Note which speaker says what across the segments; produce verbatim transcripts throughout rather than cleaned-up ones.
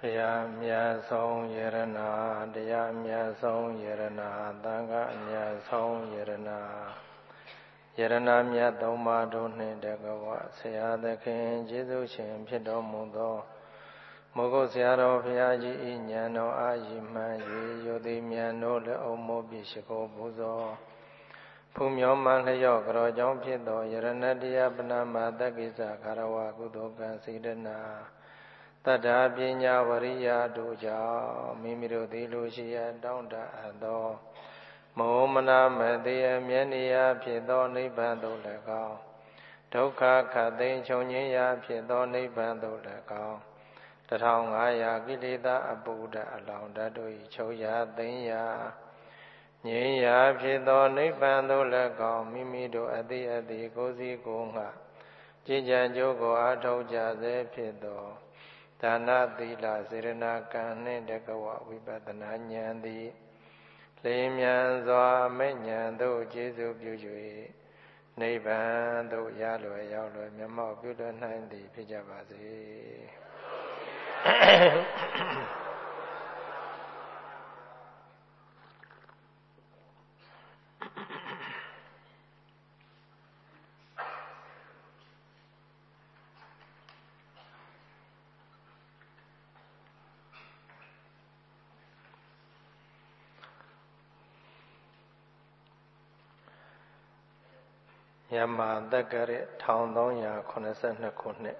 Speaker 1: ဘုရားမြတ်ဆုံးယရနာတရားမြတ်ဆုံးယရနာသံဃာအမြတ်ဆုံးယရနာယရနာမြတ်သုံးပါးတို့နှင့်တကွဆရာသခင်ကျေးဇူးရှင်ဖြစ်တော်မူသောမိုးကုတ်ဆရာတော်ဘုရားကြီး၏ဉာဏ်တော်အားရည်မှန်း၍ယုတိမြတ်တို့လက်အုံမိုးပြီးရှိခိုးပူဇော်ဖူးမြော်မှလျော့ကြောကြောင့်ဖြစ်သောယရဏတရားပဏာမတက္ကိစ္စခရဝကုသိုလ်ကံစေတနာတတ္ထာပညာဝရိယတို့ကြောင့်မိမိတို့သည်လူရှိရတောင်းတအပ်သောမောမနာမတေအမြဲနေရာဖြစ်သောနိဗ္ဗာန်သို့၎င်းဒုက္ခခတ်သိမ်းချုပ်ငြိမ်းရာဖြစ်သောနိဗ္ဗာန်သို့၎င်းတထောင်ငါးရာကိလေသာအပုဒ္ဒအလောင်းဓာတ်တို့၏ချုပ်ရာသိမ်းရာငြိမ်းရာဖြစ်သောနိဗ္ဗာန်သို့၎င်းမိမိတို့အတိအတိကိုယ်စီကိုယ်ငှကြည်ကြံကြိုးကိုအားထုတ်ကြစေဖြစ်သောဒါနသီလစေရနာကံနှင့်တကဝဝိပဿနာဉာဏ်သည်လင်းမြန်စွာမဲ့ဉာဏ်သို့ကျေစုပြု၍နိဗ္ဗာန်သို့ရလွယ်ရောက်လွယ်မျက်မှောက်ပြုလွယ်နိုင်သည်ဖြစ်ကြပါစေယမတက္ကရတစ်ထောင်သုံးရာခုနှစ်ဆယ့်နှစ်ခုနှစ်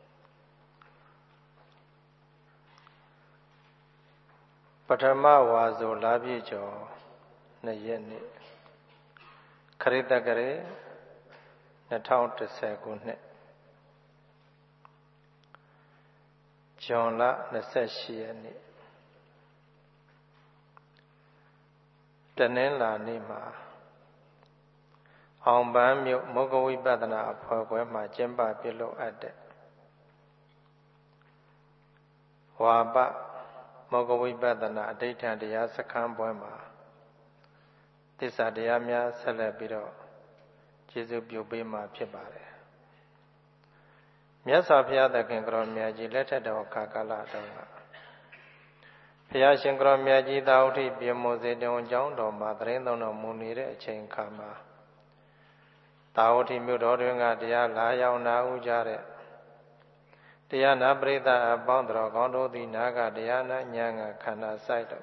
Speaker 1: ပထမဝါဆိုလပြည့်ကျော်နှစ်ရက်နေ့ခရစ်တက္ကရာနှစ်ထောင်တစ်ဆယ်ခုနှစ်ဇွန်လနှစ်ဆယ့်ရှစ်ရက်နေ့တနင်္လာနေ့မှာအောင်ပန်းမြို့မုဂ္ဂဝိပဿနာအဖွဲ့ခွဲမှာကျင်းပပြုလုပ်အပ်တဲ့ဝါပမုဂ္ဂဝိပဿနာအဋ္ဌံတရားစခန်းပွဲမှာသစ္စာတရားများဆက်လက်ပြီးတော့ကျေးဇူးပြုပေးမှာဖြစ်ပါတယ်မြတ်စွာဘုရားသခင်ကတော်မြတ်ကြီးလက်ထက်တော်ကာကလတုန်းကဘုရားရှင်ကတော်မြတ်ကြီးသာဝတိပြမောစေတုံအကြောင်းတော်မှာသရင်သုံးတော်မူနေတဲ့အချိန်ခါမှာသာဝတိမြို့တော်တွင်ကတရားလာရောက်နာဥကြတဲ့တရားနာပရိသတ်အပေါင်းတော်ကောင်းတို့သည်နာကတရားနာဉာဏ်ကခန္ဓာစိုက်တော့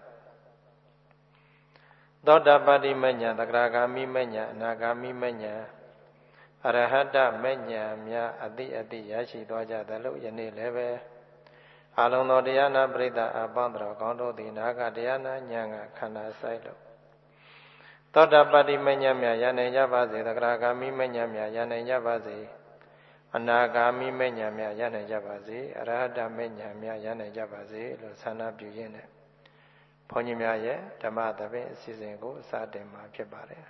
Speaker 1: သောတာပတိမဉ္ဇဉ်သဂရဂ ामि မဉ္ဇဉ်အနာဂ ामि မဉ္ဇဉ်အရဟတမဉ္ဇဉ်များအတိအတိရရှိသွားကြသလို့ယနေ့လည်းပဲအလုံးသောတရားနာပရိသတ်အပေါင်းတော်ကောင်းတို့သည်နာကတရားနာဉာဏ်ကခန္ဓာစိုက်လို့သောတာပတိမဉ္ဇဉ်များရနိုင်ကြပါစေသဂရဂ ामि မဉ္ဇဉ်များရနိုင်ကြပါစေအနာဂ ामि မဉ္ဇဉ်များရနိုင်ကြပါစေအရဟတမဉ္ဇဉ်များရနိုင်ကြပါစေလို့ဆန္ဒပြုရင်းနဲ့ဘုန်းကြီးများရဲ့ဓမ္မသဘင်အစီအစဉ်ကိုစတင်မှာဖြစ်ပါတယ်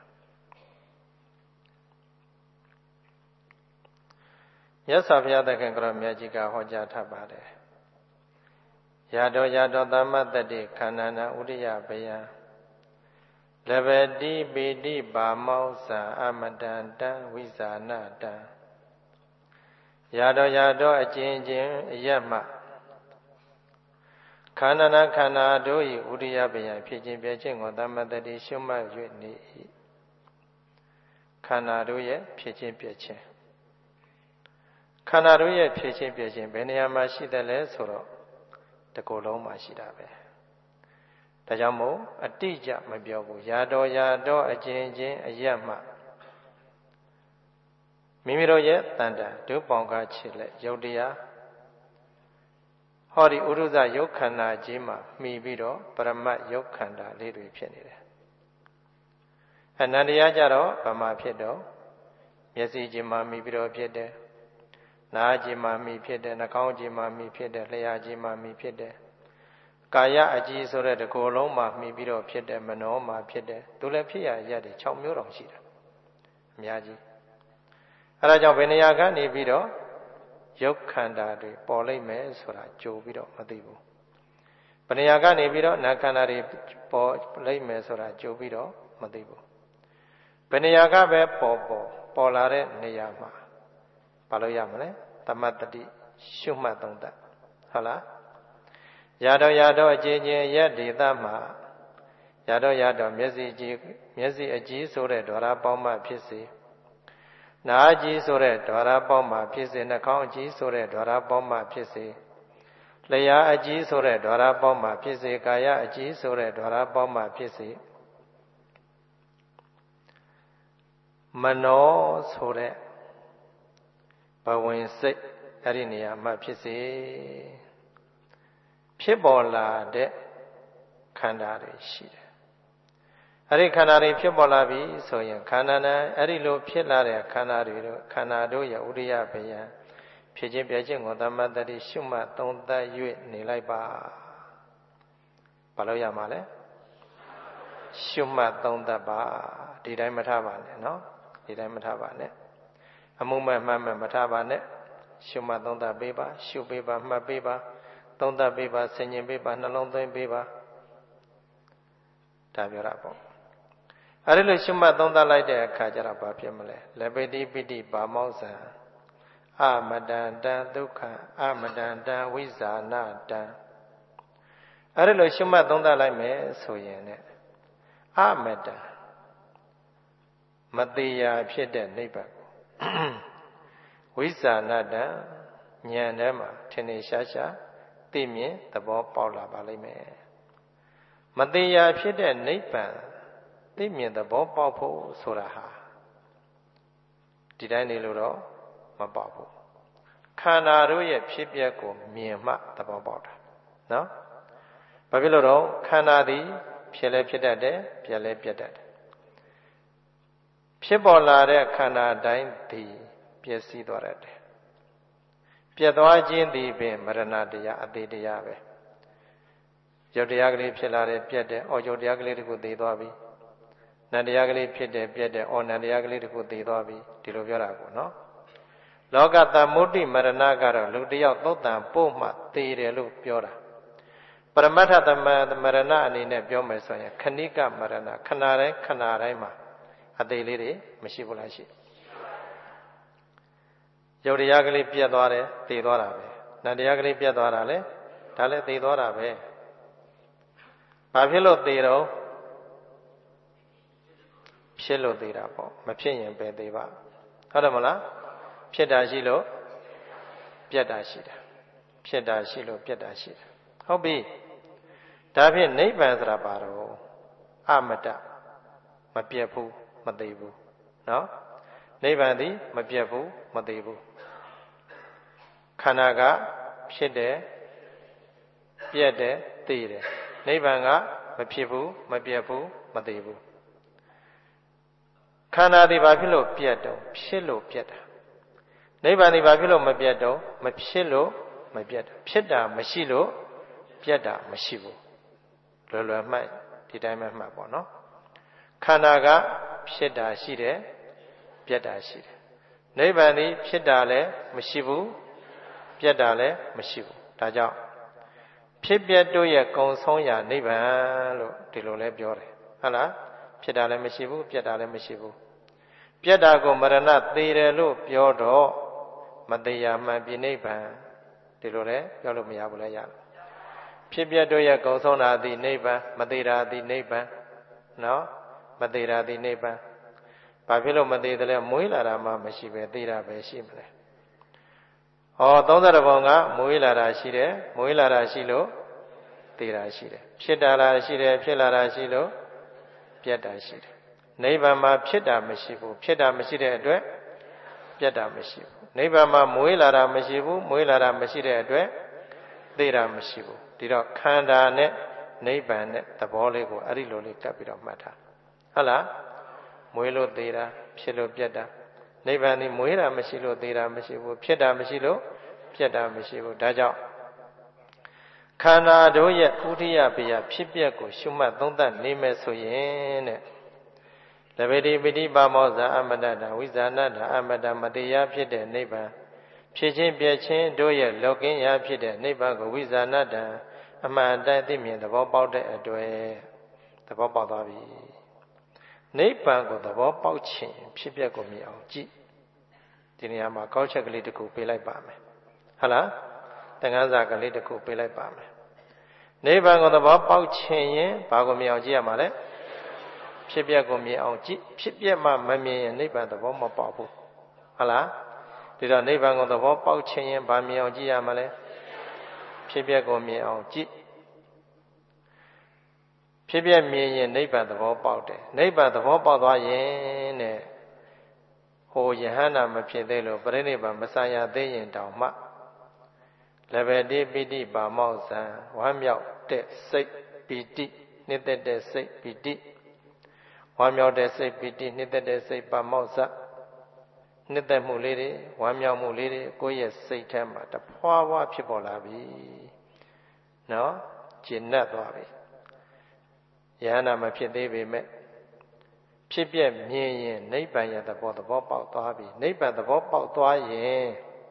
Speaker 1: မြတ်စွာဘုရားသခင်ကတော်မြတ်ကြီးကဟောကြားထားပါတယ်ယာတောယာတောသမ္မတ္တိခန္ဓာနာဥရိယဘယံလဘတိပိတိပါမောဇာအမတန္တံဝိဇာနတံယာတောယာတောအကျဉ်းချင်းအယက်မှခန္ဓာနာခန္ဓာတို့၏ဥရိယဘယံဖြစ်ခြင်းပြခြင်းကိုသမ္မတ္တိရှုမှတ်၍နေ၏ခန္ဓာတို့ရဲ့ဖြစ်ခြင်းပြခြင်းခန္ဓာတို့ရဲ့ဖြစ်ခြင်းပြခြင်းဘယ်နေရာမှာရှိတယ်လဲဆိုတော့တကူလုံးမှာရှိတာပဲဒါကြောင့်မို့အတိအကျမပြောဘူးယာတော်ယာတော်အကျဉ်းချင်းအယက်မှမိမိတို့ရဲ့တန်တန်ဒုပေါင်ကားချစ်လက်ယုတ်တရားဟောဒီဥရုဇယုတ်ခန္ဓာကြီးမှာမှီပြီးတော့ပရမတ်ယုတ်ခန္ဓာလေးတွေဖြစ်နေတယ်အနန္တရားကြတော့ဗမာဖြစ်တော့မျက်စိကြီးမှာမှီပြီးတော့ဖြစ်တယ်နားကြီးမှာမှီဖြစ်တယ်နှာခေါင်းကြီးမှာမှီဖြစ်တယ်လျှာကြီးမှာမှီဖြစ်တယ်ကာယအကြည်ဆိုတဲ့တကိုယ်လုံးမှာမှီပြီးတော့ဖြစ်တယ်မနောမှာဖြစ်တယ်သူလည်းဖြစ်ရရက်တွေ၆မျိုးတောင်ရှိတယ်အများကြီးအဲဒါကြောင့်ဘယ်နေရာကနေပြီးတော့ယုတ်ခန္ဓာတွေပေါ်လိမ့်မယ်ဆိုတာကြိုပြီးတော့မသိဘူးဘယ်နေရာကနေပြီးတော့နာခန္ဓာတွေပေါ်လိမ့်မယ်ဆိုတာကြိုပြီးတော့မသိဘူးဘယ်နေရာကပဲပေါ်ပေါ်ပေါ်လာတဲ့နေရာမှာဘာလို့ရမလဲသမတ္တိရှုမှတ်သုံးသပ်ဟုတ်လားရတော့ရတော့အချင်းချင်းရက်ဒေသမှာရတော့ရတော့မျက်စိကြီးမျက်စိအကြီးဆိုတဲ့ဓဝရပေါင်းမှဖြစ်စေနားကြီးဆိုတဲ့ဓဝရပေါင်းမှဖြစ်စေနှာခေါင်းအကြီးဆိုတဲ့ဓဝရပေါင်းမှဖြစ်စေလျှာအကြီးဆိုတဲ့ဓဝရပေါင်းမှဖြစ်စေကာယအကြီးဆိုတဲ့ဓဝရပေါင်းမှဖြစ်စေမနောဆိုတဲ့ဘဝင်စိတ်အဲ့ဒီနေရာမှာဖြစ်စေဖြစ်ပေါ်လာတဲ့ခန္ဓာတွေရှိတယ်အဲ့ဒီခန္ဓာတွေဖြစ်ပေါ်လာပြီဆိုရင်ခန္ဓာနဲ့အဲ့ဒီလိုဖြစ်လာတဲ့ခန္ဓာတွေတို့ခန္ဓာတို့ရဲ့ဥရိယဘယံဖြစ်ခြင်းပြခြင်းကိုသမတ္တိရှုမှတ်သုံးသပ်၍နေလိုက်ပါဘာလို့ရမှာလဲရှုမှတ်သုံးသပ်ပါဒီတိုင်းမထားပါနဲ့နော်ဒီတိုင်းမထားပါနဲ့အမှုမဲ့မှတ်မဲ့မထားပါနဲ့ရှုမှတ်သုံးသပ်ပေးပါရှုပေးပါမှတ်ပေးပါသုံးသပ်ပေးပါဆင်ញင်ပေးပါနှလုံးသွင်းပေးပါဒါပြောတာပေါ့အဲ့ဒီလိုရှုမှတ်သုံးသပ်လိုက်တဲ့အခါကျတော့ဘာဖြစ်မလဲလေပိတိပိတိပါမောဇံအမတန္တံဒုက္ခအမတန္တံဝိဇာနာတံအဲ့ဒီလိုရှုမှတ်သုံးသပ်လိုက်မယ်ဆိုရင်ねအမတံမတေရာဖြစ်တဲ့နိဗ္ဗာန်ဝိဇာနာတံဉာဏ်ထဲမှာထင်ထင်ရှားရှားသိမြင်သဘောပေါက်လာပါလိမ့်မယ်မတေရာဖြစ်တဲ့နိဗ္ဗာန်သိမြင်သဘောပေါက်ဖို့ဆိုတာဟာဒီတိုင်းနေလို့တော့မပေါက်ဘူးခန္ဓာတို့ရဲ့ဖြစ်ပျက်ကိုမြင်မှသဘောပေါက်တာနော်ဘာဖြစ်လို့တော့ခန္ဓာသည်ဖြစ်လဲဖြစ်တတ်တယ်ပြက်လဲပြက်တတ်တယ်ဖြစ်ပေါ်လာတဲ့ခန္ဓာတိုင်းသည်ပျက်စီးသွားတတ်တယ်ပြက်သွားခြင်းသည်ပင်မရဏတရားအသေးတရားပဲရုပ်တရားကလေးဖြစ်လာတယ်ပြက်တယ်အော်ရုပ်တရားကလေးတခုသေသွားပြီနန္တရားကလေးဖြစ်တယ်ပြက်တယ်အော်နန္တရားကလေးတခုသေသွားပြီဒီလိုပြောတာကိုနော်လောကသမုဒ္ဒိမရဏကတော့လူတယောက်သုတ်တံပို့မှသေတယ်လို့ပြောတာပရမတ္ထသမမရဏအနေနဲ့ပြောမယ်ဆိုရင်ခဏိကမရဏခဏတိုင်းခဏတိုင်းမှာအသေးလေးတွေမရှိဘူးလားရှိရုပ်တရားကလေးပြတ်သွားတယ်သေသွားတာပဲနန္တရားကလေးပြတ်သွားတာလေဒါလည်းသေသွားတာပဲဘာဖြစ်လို့သေတော့ဖြစ်လို့သေတာပေါ့မဖြစ်ရင်ပဲသေပါဟုတ်တယ်မလားဖြစ်တာရှိလို့ပြတ်တာရှိတာဖြစ်တာရှိလို့ပြတ်တာရှိတာဟုတ်ပြီဒါဖြင့်နိဗ္ဗာန်ဆိုတာဘာတော့အမတ္တမပြတ်ဘူးမသေးဘူးနော်နိဗ္ဗာန်သည်မပြတ်ဘူးမသေးဘူးခန္ဓာကဖြစ်တယ်ပြတ်တယ်သိတယ်နိဗ္ဗာန်ကမဖြစ်ဘူးမပြတ်ဘူးမသေးဘူးခန္ဓာသည်ဘာဖြစ်လို့ပြတ်တော့ဖြစ်လို့ပြတ်တာနိဗ္ဗာန်သည်ဘာဖြစ်လို့မပြတ်တော့မဖြစ်လို့မပြတ်တာဖြစ်တာမရှိလို့ပြတ်တာမရှိဘူးလွယ်လွယ်မှတ်ဒီတိုင်းပဲမှတ်ပေါ့နော်ခန္ဓာကဖြစ်တာရှိတယ်ပြတ်တာရှိတယ်နိဗ္ဗာန်သည်ဖြစ်တာလည်းမရှိဘူးပြတ်တာလည်းမရှိဘူးဒါကြောင့်ဖြစ်ပြတ်တို့ရဲ့ကုံဆုံးရာနိဗ္ဗာန်လို့ဒီလိုလဲပြောတယ်ဟုတ်လားဖြစ်တာလည်းမရှိဘူးပြတ်တာလည်းမရှိဘူးပြတ်တာကိုမရဏသေတယ်လို့ပြောတော့မသေးရမှန်ပြနိဗ္ဗာန်ဒီလိုလဲပြောလို့မရဘူးလဲရဖြစ်ပြတ်တို့ရဲ့ကုံဆုံးတာသည်နိဗ္ဗာန်မသေးတာသည်နိဗ္ဗာန်နော်မသေးတာသည်နိဗ္ဗာန်ဘာဖြစ်လို့မသေးတယ်လဲမွေးလာတာမှမရှိပဲသေးတာပဲရှိမလဲဟောသုံးဆယ်ဘုံကမွေးလာတာရှိတယ်မွေးလာတာရှိလို့သေတာရှိတယ်ဖြစ်တာလားရှိတယ်ဖြစ်လာတာရှိလို့ပြတ်တာရှိတယ်နိဗ္ဗာန်မှာဖြစ်တာမရှိဘူးဖြစ်တာမရှိတဲ့အတွက်ပြတ်တာမရှိဘူးနိဗ္ဗာန်မှာမွေးလာတာမရှိဘူးမွေးလာတာမရှိတဲ့အတွက်သေတာမရှိဘူးဒီတော့ခန္ဓာနဲ့နိဗ္ဗာန်နဲ့သဘောလေးကိုအဲ့ဒီလိုလေးကပ်ပြီးတော့မှတ်ထားဟုတ်လားမွေးလို့သေတာဖြစ်လို့ပြတ်တာနိဗ္ဗာန်ဒီမွေးတာမရှိလို့သေတာမရှိဘူးဖြစ်တာမရှိလို့ပြတ်တာမရှိဘူးဒါကြောင့်ခန္ဓာတို့ရဲ့ဥဒိယပယဖြစ်ပျက်ကိုရှုမှတ်သုံးသပ်နေမယ်ဆိုရင်တဲ့လဗေတိပိဋိပါမောဇာအမတ္တဝိဇာဏတအမတ္တမတရားဖြစ်တဲ့နိဗ္ဗာန်ဖြစ်ခြင်းပြည့်ခြင်းတို့ရဲ့လောကင်းရာဖြစ်တဲ့နိဗ္ဗာန်ကိုဝိဇာဏတအမှန်တည်းသိမြင်သဘောပေါက်တဲ့အတွေ့သဘောပေါက်သွားပြီနိဗ္ဗာန်ကိုသဘောပေါက်ခြင်းဖြစ်ပျက်ကိုမြင်အောင်ကြည့်ဒီနေရာမှာကောက်ချက်ကလေးတစ်ခုပေးလိုက်ပါမယ်ဟုတ်လားသင်္ကန်းစာကလေးတစ်ခုပေးလိုက်ပါမယ်နိဗ္ဗာန်ကိုသဘောပေါက်ခြင်းရင်ဘာကိုမြင်အောင်ကြည့်ရမှာလဲဖြစ်ပျက်ကိုမြင်အောင်ကြည့်ဖြစ်ပျက်မှမမြင်ရင်နိဗ္ဗာန်သဘောမပေါက်ဘူးဟုတ်လားဒီတော့နိဗ္ဗာန်ကိုသဘောပေါက်ခြင်းရင်ဘာမြင်အောင်ကြည့်ရမှာလဲဖြစ်ပျက်ကိုမြင်အောင်ကြည့်ဖြစ်ပျက်မြင်ရင်နိဗ္ဗာန်သဘောပေါက်တယ်နိဗ္ဗာန်သဘောပေါက်သွားရင်တဲ့ဟိုယဟန္တာမဖြစ်သေးလို့ပရိနိဗ္ဗာန်မဆံရသေးရင်တောင်မှလည်းပဲတိပိဋိပါမောဇံဝမ်းမြောက်တဲ့စိတ်ပီတိနှစ်သက်တဲ့စိတ်ပီတိဝမ်းမြောက်တဲ့စိတ်ပီတိနှစ်သက်တဲ့စိတ်ပါမောဇနှစ်သက်မှုလေးတွေဝမ်းမြောက်မှုလေးတွေကိုယ့်ရဲ့စိတ်ထဲမှာတဖွာဖွာဖြစ်ပေါ်လာပြီနော်ကျဉ်တ်သွားပြီယဟန္တာမဖြစ်သေးပေမဲ့ဖြစ်ပြမြင်ရင်နိဗ္ဗာန်ရဲ့သဘောသဘောပေါက်သွားပြီနိဗ္ဗာန်သဘောပေါက်သွားရင်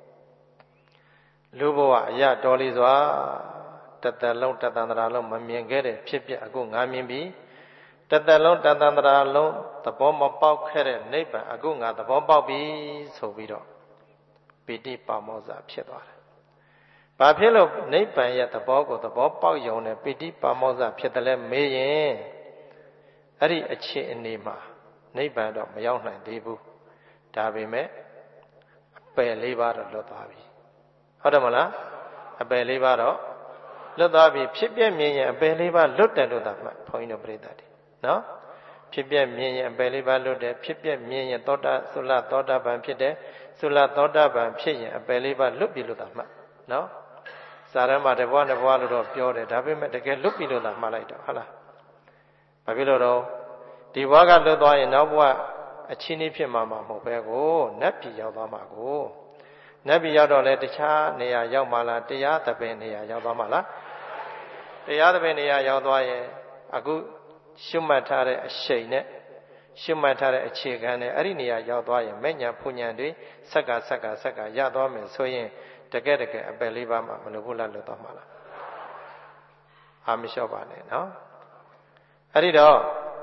Speaker 1: လူဘဝအရာတော်လေးစွာတသက်လုံးတသန္တရာလုံးမမြင်ခဲ့တဲ့ဖြစ်ပြအခုငါမြင်ပြီတသက်လုံးတသန္တရာလုံးသဘောမပေါက်ခဲ့တဲ့နိဗ္ဗာန်အခုငါသဘောပေါက်ပြီဆိုပြီးတော့ပိဋိပါမောဇဖြစ်သွားတယ်။ဘာဖြစ်လို့နိဗ္ဗာန်ရဲ့သဘောကိုသဘောပေါက်ရုံနဲ့ပိဋိပါမောဇဖြစ်တယ်လဲမေးရင်အဲ့ဒီအခြေအနေမှာနိဗ္ဗာန်တော့မရောက်နိုင်သေးဘူး။ဒါပေမဲ့အပယ်လေးပါးတော့လွတ်သွားပြီ။ဟုတ်တယ်မလား။အပယ်လေးပါးတော့လွတ်သွားပြီဖြစ်ပြမြင်ရင်အပယ်လေးပါးလွတ်တယ်လို့သာမှတ်ဘုန်းကြီးတို့ပြိဿတွေနော်ဖြစ်ပြမြင်ရင်အပယ်လေးပါးလွတ်တယ်ဖြစ်ပြမြင်ရင်သောတာသုလသောတာပန်ဖြစ်တယ်သုလသောတာပန်ဖြစ်ရင်အပယ်လေးပါးလွတ်ပြီလို့သာမှတ်နော်စာရမတဘွားတဘွားလို့တော့ပြောတယ်ဒါပေမဲ့တကယ်လွတ်ပြီလို့သာမှတ်လိုက်တော့ဟုတ်လားဘာဖြစ်လို့တော့ဒီဘွားကလွတ်သွားရင်နောက်ဘွားအချင်းကြီးဖြစ်မှာမဟုတ်ပဲကိုနတ်ပြည်ရောက်သွားမှာကိုနတ်ပြည်ရောက်တော့လဲတခြားနေရာရောက်မှာလားတရားသဘင်နေရာရောက်သွားမှာလားတရားသဘင်နေရာရောက်သွားရင်အခုရှုမှတ်ထားတဲ့အရှိန်နဲ့ရှုမှတ်ထားတဲ့အခြေခံနဲ့အဲ့ဒီနေရာရောက်သွားရင်မဲ့ညာဖူညာတွေဆက်ကဆက်ကဆက်ကရသွားမယ်ဆိုရင်တကယ်တကယ်အပယ်လေးပါးမှမလို့ဘူးလားလို့တော့မှာလားအာမလျှော့ပါနဲ့နော်အဲ့ဒီတော့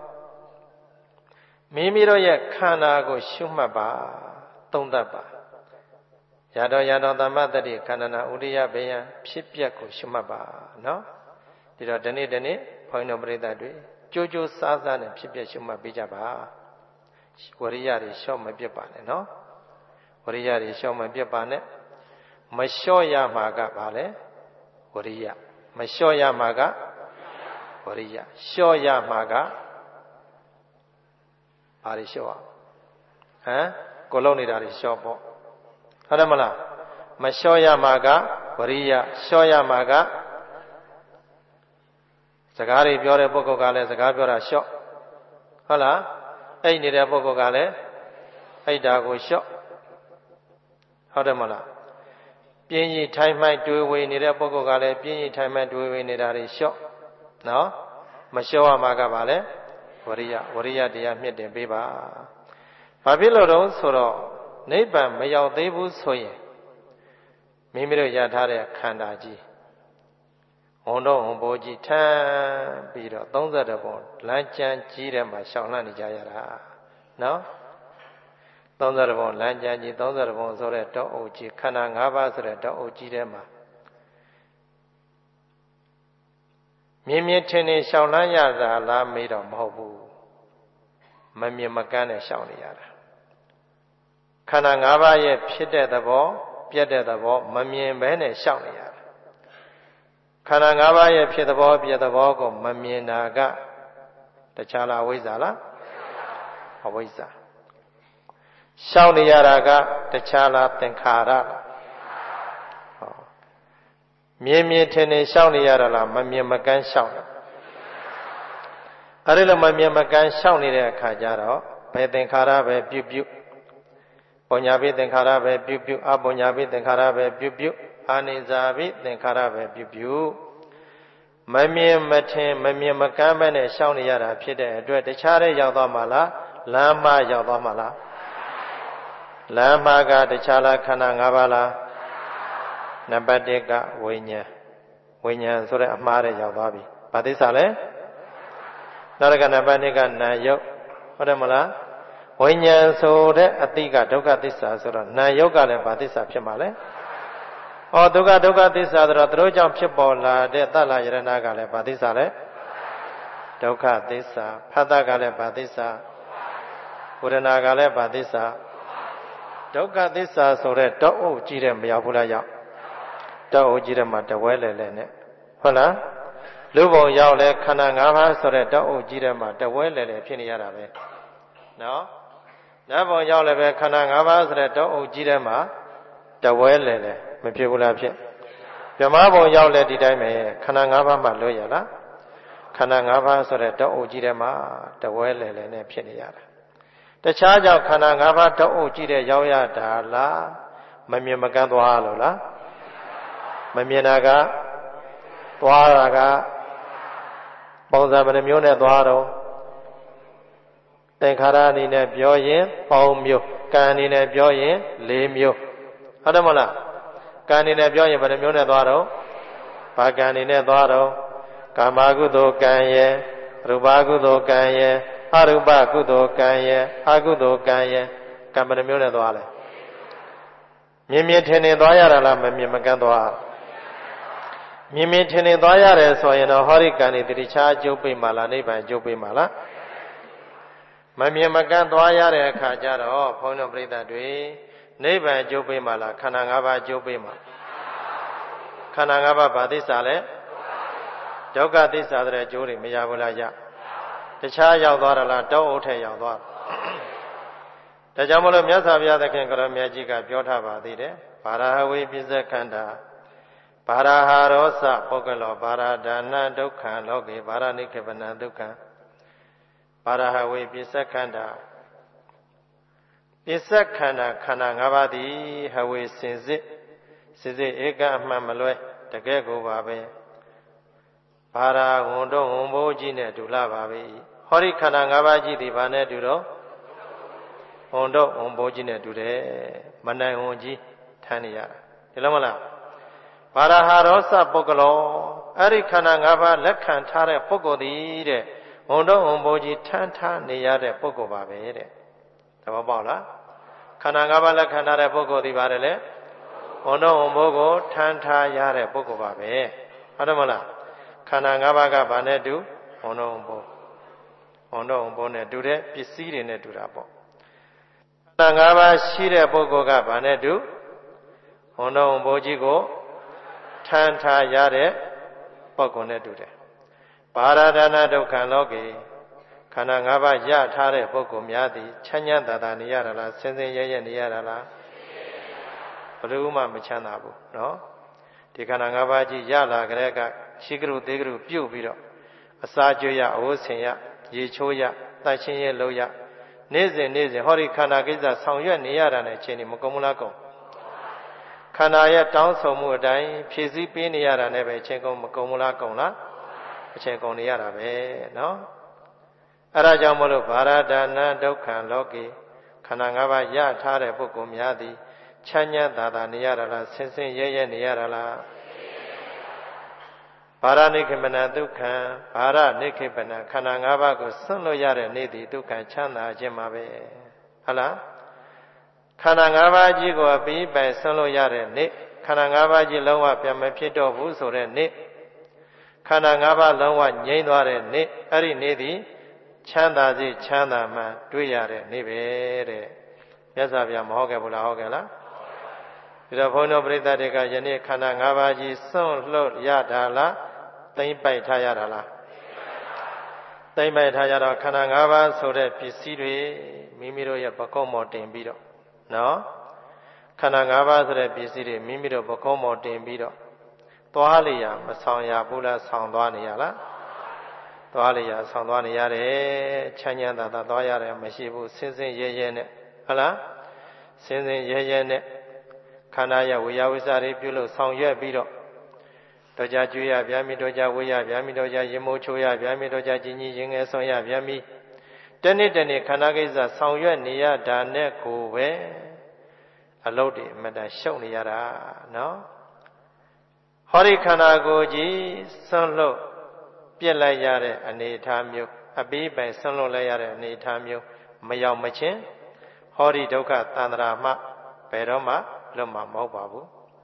Speaker 1: မိမိတို့ရဲ့ခန္ဓာကိုရှုမှတ်ပါသုံးသပ်ပါရတော်ရတော်သမ္မတတိခန္ဓနာဥဒိယဘေယံဖြစ်ပျက်ကိုရှုမှတ်ပါနော်ဒီတော့ဒီနေ့ဒီနေ့ဘုန်းတော်ပရိသတ်တွေကြိုးကြိုးစားစားနဲ့ဖြစ်ပျက်ရှုမှတ်ပေးကြပါဝရိယတွေလျှော့မပြတ်ပါနဲ့နော်ဝရိယတွေလျှော့မပြတ်ပါနဲ့မလျှော့ရမှာကဘာလဲဝရိယမလျှော့ရမှာကဝရိယလျှော့ရမှာကဘာတွေလျှော့အောင်ဟမ်ကိုလုံးနေတာတွေလျှော့ပေါ့ဟုတ်တယ်မလားမလျှော့ရမှာကဝရိယလျှော့ရမှာကစကားတွေပြောတဲ့ပုဂ္ဂိုလ်ကလည်းစကားပြောတာလျှော့ဟုတ်လားအိတ်နေတဲ့ပုဂ္ဂိုလ်ကလည်းအိတ်တာကိုလျှော့ဟုတ်တယ်မလားပြင်းကြီးထိုင်မှိုက်တွေးဝေနေတဲ့ပုဂ္ဂိုလ်ကလည်းပြင်းကြီးထိုင်မှိုက်တွေးဝေနေတာတွေလျှော့နော်မလျှော့ရမှာကပါလေဝရိယဝရိယတရားမြင့်တင်ပေးပါဘာဖြစ်လို့တော့ဆိုတော့နိဗ္ဗာန်မရောက်သေးဘူးဆိုရင်မိမိတို့ရထားတဲ့ခန္ဓာကြီးဝန်တော့ဝန်ပိုးကြီးထမ်းပြီးတော့သုံးဆယ်တပုံလမ်းကျမ်းကြီးထဲမှာရှောင်လှမ်းနေကြရတာနော်သုံးဆယ်တပုံလမ်းကျမ်းကြီးသုံးဆယ်တပုံဆိုတဲ့တောအုပ်ကြီးခန္ဓာ၅ပါးဆိုတဲ့တောအုပ်ကြီးထဲမှာမြင်မြင်ထင်ထင်ရှောင်လှမ်းရတာလားမေးတော့မဟုတ်ဘူးမမြင်မကန်းနဲ့ရှောင်နေရတာခန္ဓာ၅ပါးရဲ့ဖြစ်တဲ့သဘောပြတ်တဲ့သဘောမမြင်ဘဲနဲ့ရှောင်နေရတာခန္ဓာ၅ပါးရဲ့ဖြစ်သဘောပြသဘောကိုမမြင်တာကတခြားလားအဝိဇ္ဇာလားအဝိဇ္ဇာရှောင်နေရတာကတခြားလားသင်္ခါရလားဟောမြင်မြင်ထင်ထင်ရှောင်နေရတာလားမမြင်မကန်းရှောင်တာအဲ့ဒီလိုမမြင်မကန်းရှောင်နေတဲ့အခါကျတော့ဘယ်သင်္ခါရပဲပြုပြုပုညာပိသင်္ခါရပဲပြုပြုအပုညာပိသင်္ခါရပဲပြုပြုအာနိဇာပိသင်္ခါရပဲပြုပြုမမြင်မထင်မမြင်မကမ်းပဲနဲ့ရှောင်နေရတာဖြစ်တဲ့အတွက်တခြားတဲ့ရောက်သွားမှာလားလမ်းမရောက်သွားမှာလားလမ်းမကတခြားလားခန္ဓာ၅ပါးလားနံပါတ်၁ကဝိညာဉ်ဝိညာဉ်ဆိုတဲ့အမှားတဲ့ရောက်သွားပြီဘာသစ္စာလဲနောက်တစ်ခါနံပါတ်၂ကနာယုတ်ဟုတ်တယ်မလားဝိညာဉ်ဆိုတဲ့အတိကဒုက္ခသစ္စာဆိုတော့နာယုတ်ကလည်းဘာသစ္စာဖြစ်မှာလဲဩဒုက္ခဒုက္ခသစ္စာဆိုတော့သူတို့ကြောင့်ဖြစ်ပေါ်လာတဲ့တတ္တယရဏကလည်းဘာသစ္စာလဲဒုက္ခသစ္စာဖတ်တကလည်းဘာသစ္စာဝေဒနာကလည်းဘာသစ္စာဒုက္ခသစ္စာဆိုတဲ့တောအုပ်ကြည့်တဲ့မရောက်ဘူးလားရောက်တောအုပ်ကြည့်တဲ့မှာတဝဲလဲလဲနဲ့ဟုတ်လားလူဘုံရောက်လဲခန္ဓာ၅ပါးဆိုတဲ့တောအုပ်ကြည့်တဲ့မှာတဝဲလဲလဲဖြစ်နေရတာပဲနော်နတ်ဘုံရောက်လဲပဲခန္ဓာ၅ပါးဆိုတဲ့တောအုပ်ကြည့်တဲ့မှာတဝဲလဲလဲမဖြစ်ဘူးလားဖြစ်ဗြဟ္မဘုံရောက်လဲဒီတိုင်းပဲခန္ဓာ၅ပါးမှလွတ်ရလားခန္ဓာ၅ပါးဆိုတဲ့တောအုပ်ကြည့်တဲ့မှာတဝဲလဲလဲနဲ့ဖြစ်နေရတာတခြားကြောင့်ခန္ဓာ၅ပါးတောအုပ်ကြည့်တဲ့ရောက်ရတာလားမမြင်မကန်းသွားလို့လားမမြင်တာကသွားတာကပုံစံဘယ်နှမျိုးနဲ့သွားတော့သင်္ခါရအနေနဲ့ပြောရင်ပေါင်းမျိုးကံအနေနဲ့ပြောရင်လေးမျိုးဟုတ်တယ်မလားကံအနေနဲ့ပြောရင်ဘယ်နှမျိုးနဲ့သွားတော့ဘာကံအနေနဲ့သွားတော့ကာမကုသိုလ်ကံရဲ့ရူပကုသိုလ်ကံရဲ့အရူပကုသိုလ်ကံရဲ့အကုသိုလ်ကံရဲ့ကံဘယ်နှမျိုးနဲ့သွားလဲမြင်မြင်ထင်ထင်သွားရတာလားမမြင်မကန်းသွားမြင်မြင်ထင်ထင်သွားရတယ်ဆိုရင်တော့ဟောဒီကံဒီတခြားအကျိုးပေးမှလားနိဗ္ဗာန်အကျိုးပေးမှလားမမြင်မကန်းသွားရတဲ့အခါကျတော့ဘုန်းတော်ပရိသတ်တွေနိဗ္ဗာန်အကျိုးပေးမှလားခန္ဓာ၅ပါးအကျိုးပေးမှခန္ဓာ၅ပါးဘာသစ္စာလဲဒုက္ခသစ္စာတဲ့အကျိုးတွေမရဘူးလားရတခြားရောက်သွားတယ်လားတောအုပ်ထဲရောက်သွားဒါကြောင့်မလို့မြတ်စွာဘုရားသခင်ကိုရောမြတ်ကြီးကပြောထားပါသေးတယ်ဘာရဟဝေပိစ္ဆခန္ဓာဘာရဟာရောစပုဂ္ဂလောဘာရဒါနဒုက္ခံလောကေဘာရနိခေပနဒုက္ခံဘာရဟဝေပိစ္ဆခန္ဓာပိစ္ဆခန္ဓာခန္ဓာ၅ပါးသည်ဟဝေစင်စစ်စင်စစ်ဧကအမှန်မလွဲတကယ်ကိုပါပဲဘာရဝန်တော့ဝန်ဘိုးကြီးနဲ့တူလာပါပဲဟောဒီခန္ဓာ၅ပါးကြီးသည်ဘာနဲ့တူတော့ဝန်တော့ဝန်ဘိုးကြီးနဲ့တူတယ်မနိုင်ဝန်ကြီးထမ်းနေရတာဒီလိုမလားဘာရဟာရောစပုဂ္ဂလောအဲ့ဒီခန္ဓာ၅ပါးလက်ခံထားတဲ့ပုဂ္ဂိုလ်သည်တဲ့ဝန်တော့ဝန်ဘိုးကြီးထမ်းထားနေရတဲ့ပုဂ္ဂိုလ်ပါပဲတဲ့သဘောပေါက်လားခန္ဓာ၅ပါးလက်ခံထားတဲ့ပုဂ္ဂိုလ်ဒီပါတယ်လေဝန်တော့ဝန်ဘိုးကိုထမ်းထားရတဲ့ပုဂ္ဂိုလ်ပါပဲဟုတ်တယ်မလားခန္ဓာ၅ပါးကဘာနဲ့တူဝန်တော့ဝန်ဘိုးဝန်တော့ဝန်ဘိုးနဲ့တူတဲ့ပစ္စည်းတွေနဲ့တူတာပေါ့ခန္ဓာ၅ပါးရှိတဲ့ပုဂ္ဂိုလ်ကဘာနဲ့တူဝန်တော့ဝန်ဘိုးကြီးကိုထမ်းထားရတဲ့ပုဂ္ဂိုလ်နဲ့တူတယ်ဘာရဒါနဒုက္ခလောကေခန္ဓာ၅ပါးရထားတဲ့ပုဂ္ဂိုလ်များသည်ချမ်းချမ်းသာသာနေရတာလားဆင်းဆင်းရဲရဲနေရတာလားဘယ်သူမှမချမ်းသာဘူးနော်ဒီခန္ဓာ၅ပါးကြီးရလာကြတဲ့ကရှိကရုသေးကရုပြုတ်ပြီးတော့အစာကျွေးရအဝတ်ဆင်ရရေချိုးရတတ်ချင်းရဲ့လို့ရနေ့စဉ်နေ့စဉ်ဟောဒီခန္ဓာကိစ္စဆောင်ရွက်နေရတာနဲ့အချိန်ဒီမကုန်မလားကုန်ခန္ဓာရဲ့တောင်းဆိုမှုအတိုင်းဖြည့်ဆည်းပေးနေရတာနဲ့ပဲအချိန်ကုန်မကုန်မလားကုန်လားအချိန်ကုန်နေရတာပဲနော်အဲဒါကြောင့်မလို့ဘာရဒါနဒုက္ခံလောကေခန္ဓာ၅ပါးရထားတဲ့ပုဂ္ဂိုလ်များသည်ချမ်းသာသာသာနေရတာလားဆင်းဆင်းရဲရဲနေရတာလားဘာရနိခေပနဒုက္ခံဘာရနိခေပနခန္ဓာ၅ပါးကိုစွန့်လွတ်ရတဲ့နေ့သည်ဒုက္ခချမ်းသာခြင်းမှာပဲဟုတ်လားခန္ဓာ၅ပါးကြီးကိုအပြီးပိုင်စွန့်လွတ်ရတဲ့နေ့ခန္ဓာ၅ပါးကြီးလုံးဝပြန်မဖြစ်တော့ဘူးဆိုတဲ့နေ့ခန္ဓာ၅ပါးလုံးဝငြိမ်းသွားတဲ့နေ့အဲ့ဒီနေ့သည်ချမ်းသာစေချမ်းသာမှတွေ့ရတဲ့နေ့ပဲတဲ့မြတ်စွာဘုရားမဟုတ်ခဲ့ဘူးလားဟုတ်ကဲ့လားဒီတော့ဘုန်းတော်ပရိသတ်တွေကယနေ့ခန္ဓာ၅ပါးကြီးစွန့်လွတ်ရတာလားသိမ့်ပိုက်ထားရတာလားသိမ့်ပိုက်ထားရတော့ခန္ဓာ၅ပါးဆိုတဲ့ပစ္စည်းတွေမိမိတို့ရဲ့ပကုံးမော်တင်ပြီးတော့နော်ခန္ဓာ၅ပါးဆိုတဲ့ပစ္စည်းတွေမိမိတို့ပကုံးမော်တင်ပြီးတော့သွားလျာမဆောင်ရဘူးလားဆောင်သွားနေရလားသွားလျာဆောင်သွားနေရတယ်ချမ်းချမ်းသာသာသွားရတယ်မရှိဘူးဆင်းဆင်းရဲရဲနဲ့ဟုတ်လားဆင်းဆင်းရဲရဲနဲ့ခန္ဓာရဲ့ဝေယဝိစာတွေပြုလို့ဆောင်ရွက်ပြီးတော့တို့ကြကျွေးရဗျာမိတို့ကြဝေးရဗျာမိတို့ကြရင်မိုးချိုးရဗျာမိတို့ကြကြီးကြီးရင်ငယ်ဆောင်ရဗျာမိတနေ့တနေ့ခန္ဓာကိစ္စဆောင်ရွက်နေရတာနဲ့ကိုပဲအလုပ်တွေအမှန်တန်ရှုပ်နေရတာနော်ဟောဒီခန္ဓာကိုယ်ကြီးဆွန့်လွတ်ပြစ်လိုက်ရတဲ့အနေအထားမျိုးအပြီးပိုင်ဆွန့်လွတ်လိုက်ရတဲ့အနေအထားမျိုးမရောက်မချင်းဟောဒီဒုက္ခတန္တရာမှဘယ်တော့မှလွတ်မှာမဟုတ်ပါဘူး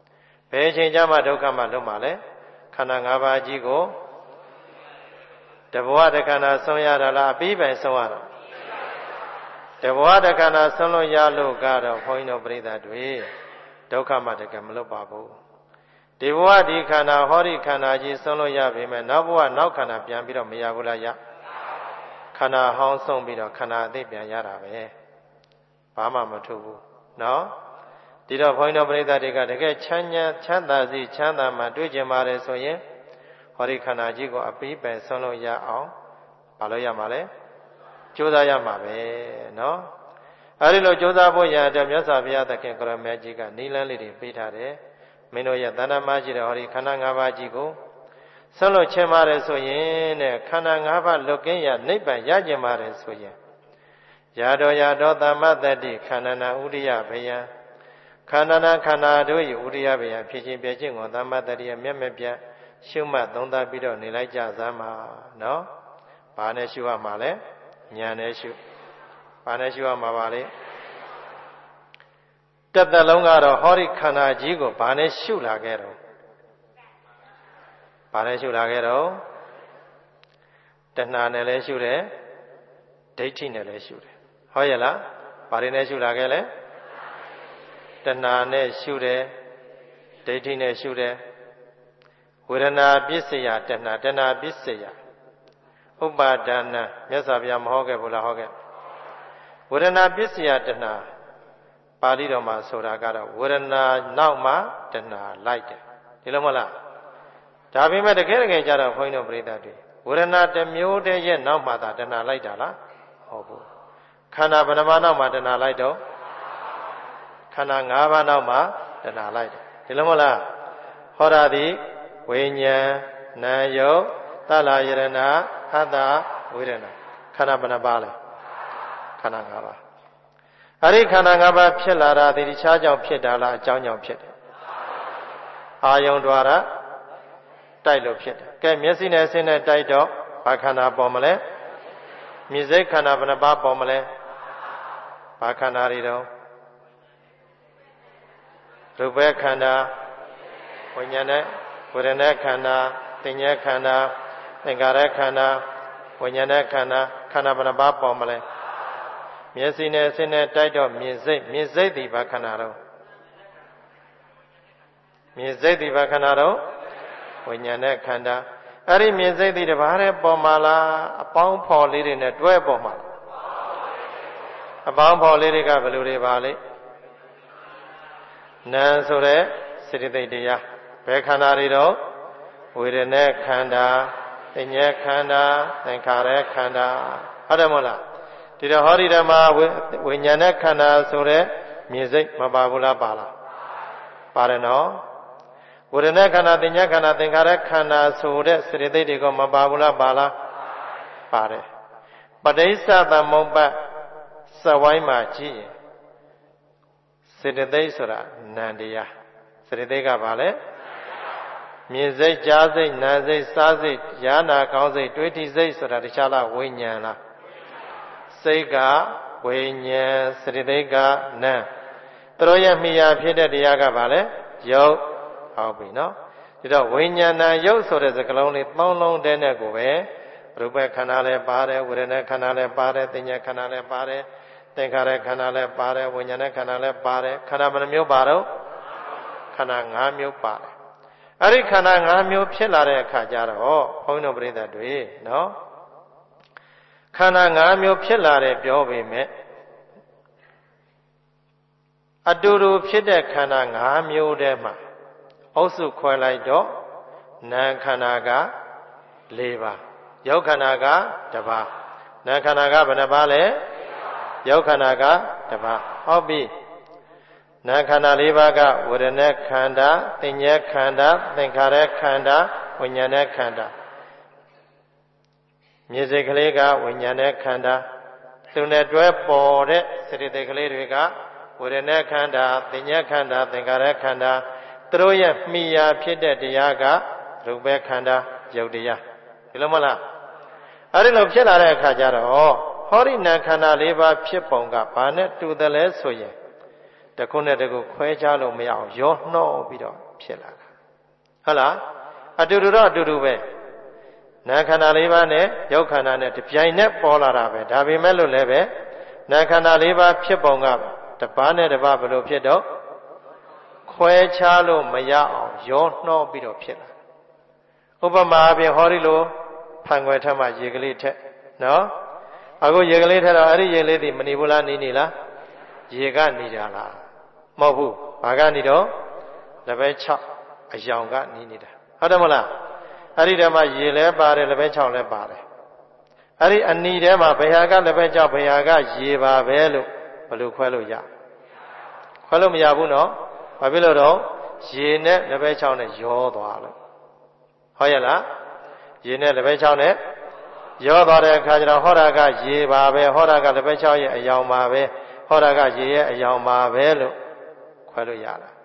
Speaker 1: ဘယ်ချိန်ကျမှဒုက္ခမှလွတ်မှာလဲခန္ဓာ၅ပါးကြီးကိုတဘဝတခန္ဓာဆုံးရတာလားအပြီးပိုင်ဆုံးရတာတဘဝတခန္ဓာဆုံးလို့ရလို့ကတော့ဘုန်းကြီးတို့ပြိဿတွေဒုက္ခမှတကယ်မလွတ်ပါဘူးဒီဘဝဒီခန္ဓာဟောဒီခန္ဓာကြီးဆုံးလို့ရပြီမဲ့နောက်ဘဝနောက်ခန္ဓာပြန်ပြီးတော့မရဘူးလားရခန္ဓာဟောင်းဆုံးပြီးတော့ခန္ဓာအသစ်ပြန်ရတာပဲဘာမှမထူးဘူးနော်ဒီတော့ဘုန်းကြီးတို့ပြိဿတွေကတကယ်ချမ်းချမ်းသာစီချမ်းသာမှတွေ့ကြပါလေဆိုရင်ဟောဒီခန္ဓာကြီးကိုအပြီးပဲဆုံးလို့ရအောင်မလုပ်ရမှာလဲကြိုးစားရမှာပဲနော်အဲဒီလိုကြိုးစားဖို့ရတဲ့မြတ်စွာဘုရားသခင်ကိုရမေကြီးကနိလန်းလေးတွေပေးထားတယ်မင်းတို့ရဲ့တဏ္ဍမကြီးတဲ့ဟောဒီခန္ဓာ၅ပါးကြီးကိုဆုံးလို့ချင်ပါတယ်ဆိုရင်တဲ့ခန္ဓာ၅ပါးလွတ်ကင်းရနိဗ္ဗာန်ရကျင်ပါတယ်ဆိုရင်ယာတော်ယာတော်သမ္မတ္တိခန္ဓနာဥရိယဘယံခန္ဓနာခန္ဓာတို့၏ဥရိယဘယံဖြစ်ခြင်းပြခြင်းကိုသမ္မတ္တရိယမျက်မျက်ပြရှုမှတ်သုံးသပ်ပြီးတော့နေလိုက်ကြစမ်းပါနော်ဘာနဲ့ရှုရမှာလဲဉာဏ်နဲ့ရှုဘာနဲ့ရှုရမှာပါလဲတက်တက်လုံးကတော့ဟောဒီခန္ဓာကြီးကိုဘာနဲ့ရှုလာခဲ့တော့ဘာနဲ့ရှုလာခဲ့တော့တဏှာနဲ့လည်းရှုတယ်ဒိဋ္ဌိနဲ့လည်းရှုတယ်ဟောရဲ့လားဘာတွေနဲ့ရှုလာခဲ့လဲတဏှာနဲ့ရှုတယ်ဒိဋ္ဌိနဲ့ရှုတယ်ဝေဒနာပစ္စယတဏှာတဏှာပစ္စယဥပါဒနာမြတ်စွာဘုရားမဟောခဲ့ဘူးလားဟောခဲ့ဝေဒနာပစ္စယတဏှာပါဠိတော်မှာဆိုတာကတော့ဝေဒနာနောက်မှတဏှာလိုက်တယ်ဒီလိုမဟုတ်လားဒါပေမဲ့တကယ်တကယ်ကြတော့ဘုန်းကြီးတို့ပြိဿတွေဝေဒနာတစ်မျိုးတည်းရဲ့နောက်မှသာတဏှာလိုက်တာလားဟုတ်ဘူးခန္ဓာဘယ်နှပါးနောက်မှတဏှာလိုက်တော့ခန္ဓာ၅ပါးနောက်မှတဏှာလိုက်တယ်ဒီလိုမဟုတ်လားဟောတာဒီဝိညာဉ်နာယုတ်သလယရဏအတ္တဝေဒနာခန္ဓာဘယ်နှပါးလဲခန္ဓာ၅ပါးအဲ့ဒီခန္ဓာ၅ပါးဖြစ်လာတာဒီတခြားကြောင့်ဖြစ်တာလားအကြောင်းကြောင့်ဖြစ်တယ်အာယုံ द्वार တိုက်လို့ဖြစ်တယ်ကဲမျက်စိနဲ့အဆင်းနဲ့တိုက်တော့ဘာခန္ဓာပေါ်မလဲမြင်စိတ်ခန္ဓာဘယ်နှပါးပေါ်မလဲဘာခန္ဓာတွေတော့ရူပခန္ဓာဝိညာဉ်နဲ့ဝေဒနာခန္ဓာသင်္ညေခန္ဓာသင်္ခါရခန္ဓာဝိညာဉ်နဲ့ခန္ဓာခန္ဓာဘယ်နှပါးပေါ်မလဲမျက်စိနဲ့အဆင်းနဲ့တိုက်တော့မြင်စိတ်မြင်စိတ်ဒီဘာခန္ဓာတော့မြင်စိတ်ဒီဘာခန္ဓာတော့ဝိညာဉ်နဲ့ခန္ဓာအဲ့ဒီမြင်စိတ်ဒီတဘာတဲ့ပေါ်မှာလားအပေါင်းဖော်လေးတွေနဲ့တွဲပေါ်မှာအပေါင်းဖော်လေးတွေကဘယ်လိုတွေပါလဲနာဆိုတဲ့စေတသိက်တရားဘယ်ခန္ဓာတွေတော့ဝေဒနာခန္ဓာသင်္ညေခန္ဓာသင်္ခါရခန္ဓာဟုတ်တယ်မဟုတ်လားဒီတော့ဟောဒီဓမ္မဝိညာဉ်နဲ့ခန္ဓာဆိုတဲ့မြင်စိတ်မပါဘူးလားပါလားပါတယ်နော်ဝေဒနာခန္ဓာသင်္ညေခန္ဓာသင်္ခါရခန္ဓာဆိုတဲ့စေတသိက်တွေကမပါဘူးလားပါလားပါတယ်ပဋိစ္စသမုပ္ပါစဝိုင်းမှာကြည့်ရင်စေတသိက်ဆိုတာနံတရားစေတသိက်ကဘာလဲမြင်စိတ်ကြားစိတ်နားစိတ်စားစိတ်ယာနာကောင်းစိတ်တွေးထိစိတ်ဆိုတာတခြားလားဝိညာဉ်လားစိတ်ကဝိညာဉ်စေတသိက်ကနံသူတို့ရဲ့မိယာဖြစ်တဲ့တရားကဘာလဲယုတ်ဟုတ်ပြီနော်ဒီတော့ဝိညာဏယုတ်ဆိုတဲ့စကားလုံးလေးသုံးလုံးတည်းနဲ့ကိုပဲရူပခန္ဓာလည်းပါတယ်ဝေဒနာခန္ဓာလည်းပါတယ်သင်္ညာခန္ဓာလည်းပါတယ်သင်္ခါရခန္ဓာလည်းပါတယ်ဝိညာဉ်ခန္ဓာလည်းပါတယ်ခန္ဓာဘယ်နှမျိုးပါတော့ခန္ဓာ၅မျိုးပါတယ်အဲ့ဒီခန္ဓာ၅မျိုးဖြစ်လာတဲ့အခါကျတော့ဘုန်းကြီးတို့ပြိဿတွေနော်ခန္ဓာ၅မျိုးဖြစ်လာတဲ့ပြောပေမဲ့အတူတူဖြစ်တဲ့ခန္ဓာ၅မျိုးတည်းမှာအုပ်စုခွဲလိုက်တော့နာမ်ခန္ဓာက၄ပါးယုတ်ခန္ဓာကတစ်ပါးနာမ်ခန္ဓာကဘယ်နှပါးလဲယုတ်ခန္ဓာကတစ်ပါးဟုတ်ပြီနာမ်ခန္ဓာ၄ပါးကဝေဒနာခန္ဓာသင်္ညေခန္ဓာသင်္ခါရခန္ဓာဝိညာဉ်ခန္ဓာမြင်စိတ်ကလေးကဝိညာဉ်ခန္ဓာသူနဲ့တွဲပေါ်တဲ့စေတသိက်ကလေးတွေကဝေဒနာခန္ဓာသင်္ညေခန္ဓာသင်္ခါရခန္ဓာသူတို့ရဲ့မိယာဖြစ်တဲ့တရားကရူပခန္ဓာယုတ်တရားဒီလိုမလားအဲ့ဒီလိုဖြစ်လာတဲ့အခါကျတော့ဟောရိနာခန္ဓာ၄ပါးဖြစ်ပုံကဘာနဲ့တူတယ်လဲဆိုရင်တခုနဲ့တခုခွဲခြားလို့မရအောင်ရောနှောပြီးတော့ဖြစ်လာတာဟုတ်လားအတူတူတော့အတူတူပဲနာခန္ဓာလေးပါးနဲ့ရုပ်ခန္ဓာနဲ့တပြိုင်နက်ပေါ်လာတာပဲဒါပေမဲ့လို့လည်းပဲနာခန္ဓာလေးပါးဖြစ်ပုံကတပါးနဲ့တပါးဘယ်လိုဖြစ်တော့ခွဲခြားလို့မရအောင်ရောနှောပြီးတော့ဖြစ်လာဥပမာအပြင်ဟောဒီလိုဖန်ခွဲထက်မှရေကလေးထက်နော်အခုရေကလေးထက်တော့အဲ့ဒီရေလေးဒီမနေဘူးလားနေနေလားရေကနေကြလားမဟုတ်ဘူးဘာကနေတော့လက်ပဲ၆အယောင်ကနေနေတာဟုတ်တယ်မလားအဲ့ဒီတည်းမှာရေလဲပါတယ်လက်ပဲ၆လဲပါတယ်အဲ့ဒီအနီထဲမှာဘယ်ဟာကလက်ပဲ၆ဘယ်ဟာကရေပါပဲလို့ဘယ်လိုခွဲလို့ရခွဲလို့မရဘူးနော်ဘာဖြစ်လို့တော့ရေနဲ့လက်ပဲ၆နဲ့ရောသွားလို့ဟုတ်ရဲ့လားရေနဲ့လက်ပဲ၆နဲ့ရောသွားတဲ့အခါကျတော့ဟောတာကရေပါပဲဟောတာကလက်ပဲ၆ရဲ့အယောင်ပါပဲဟောတာကရေရဲ့အယောင်ပါပဲလို့ခွဲလို့ရတာ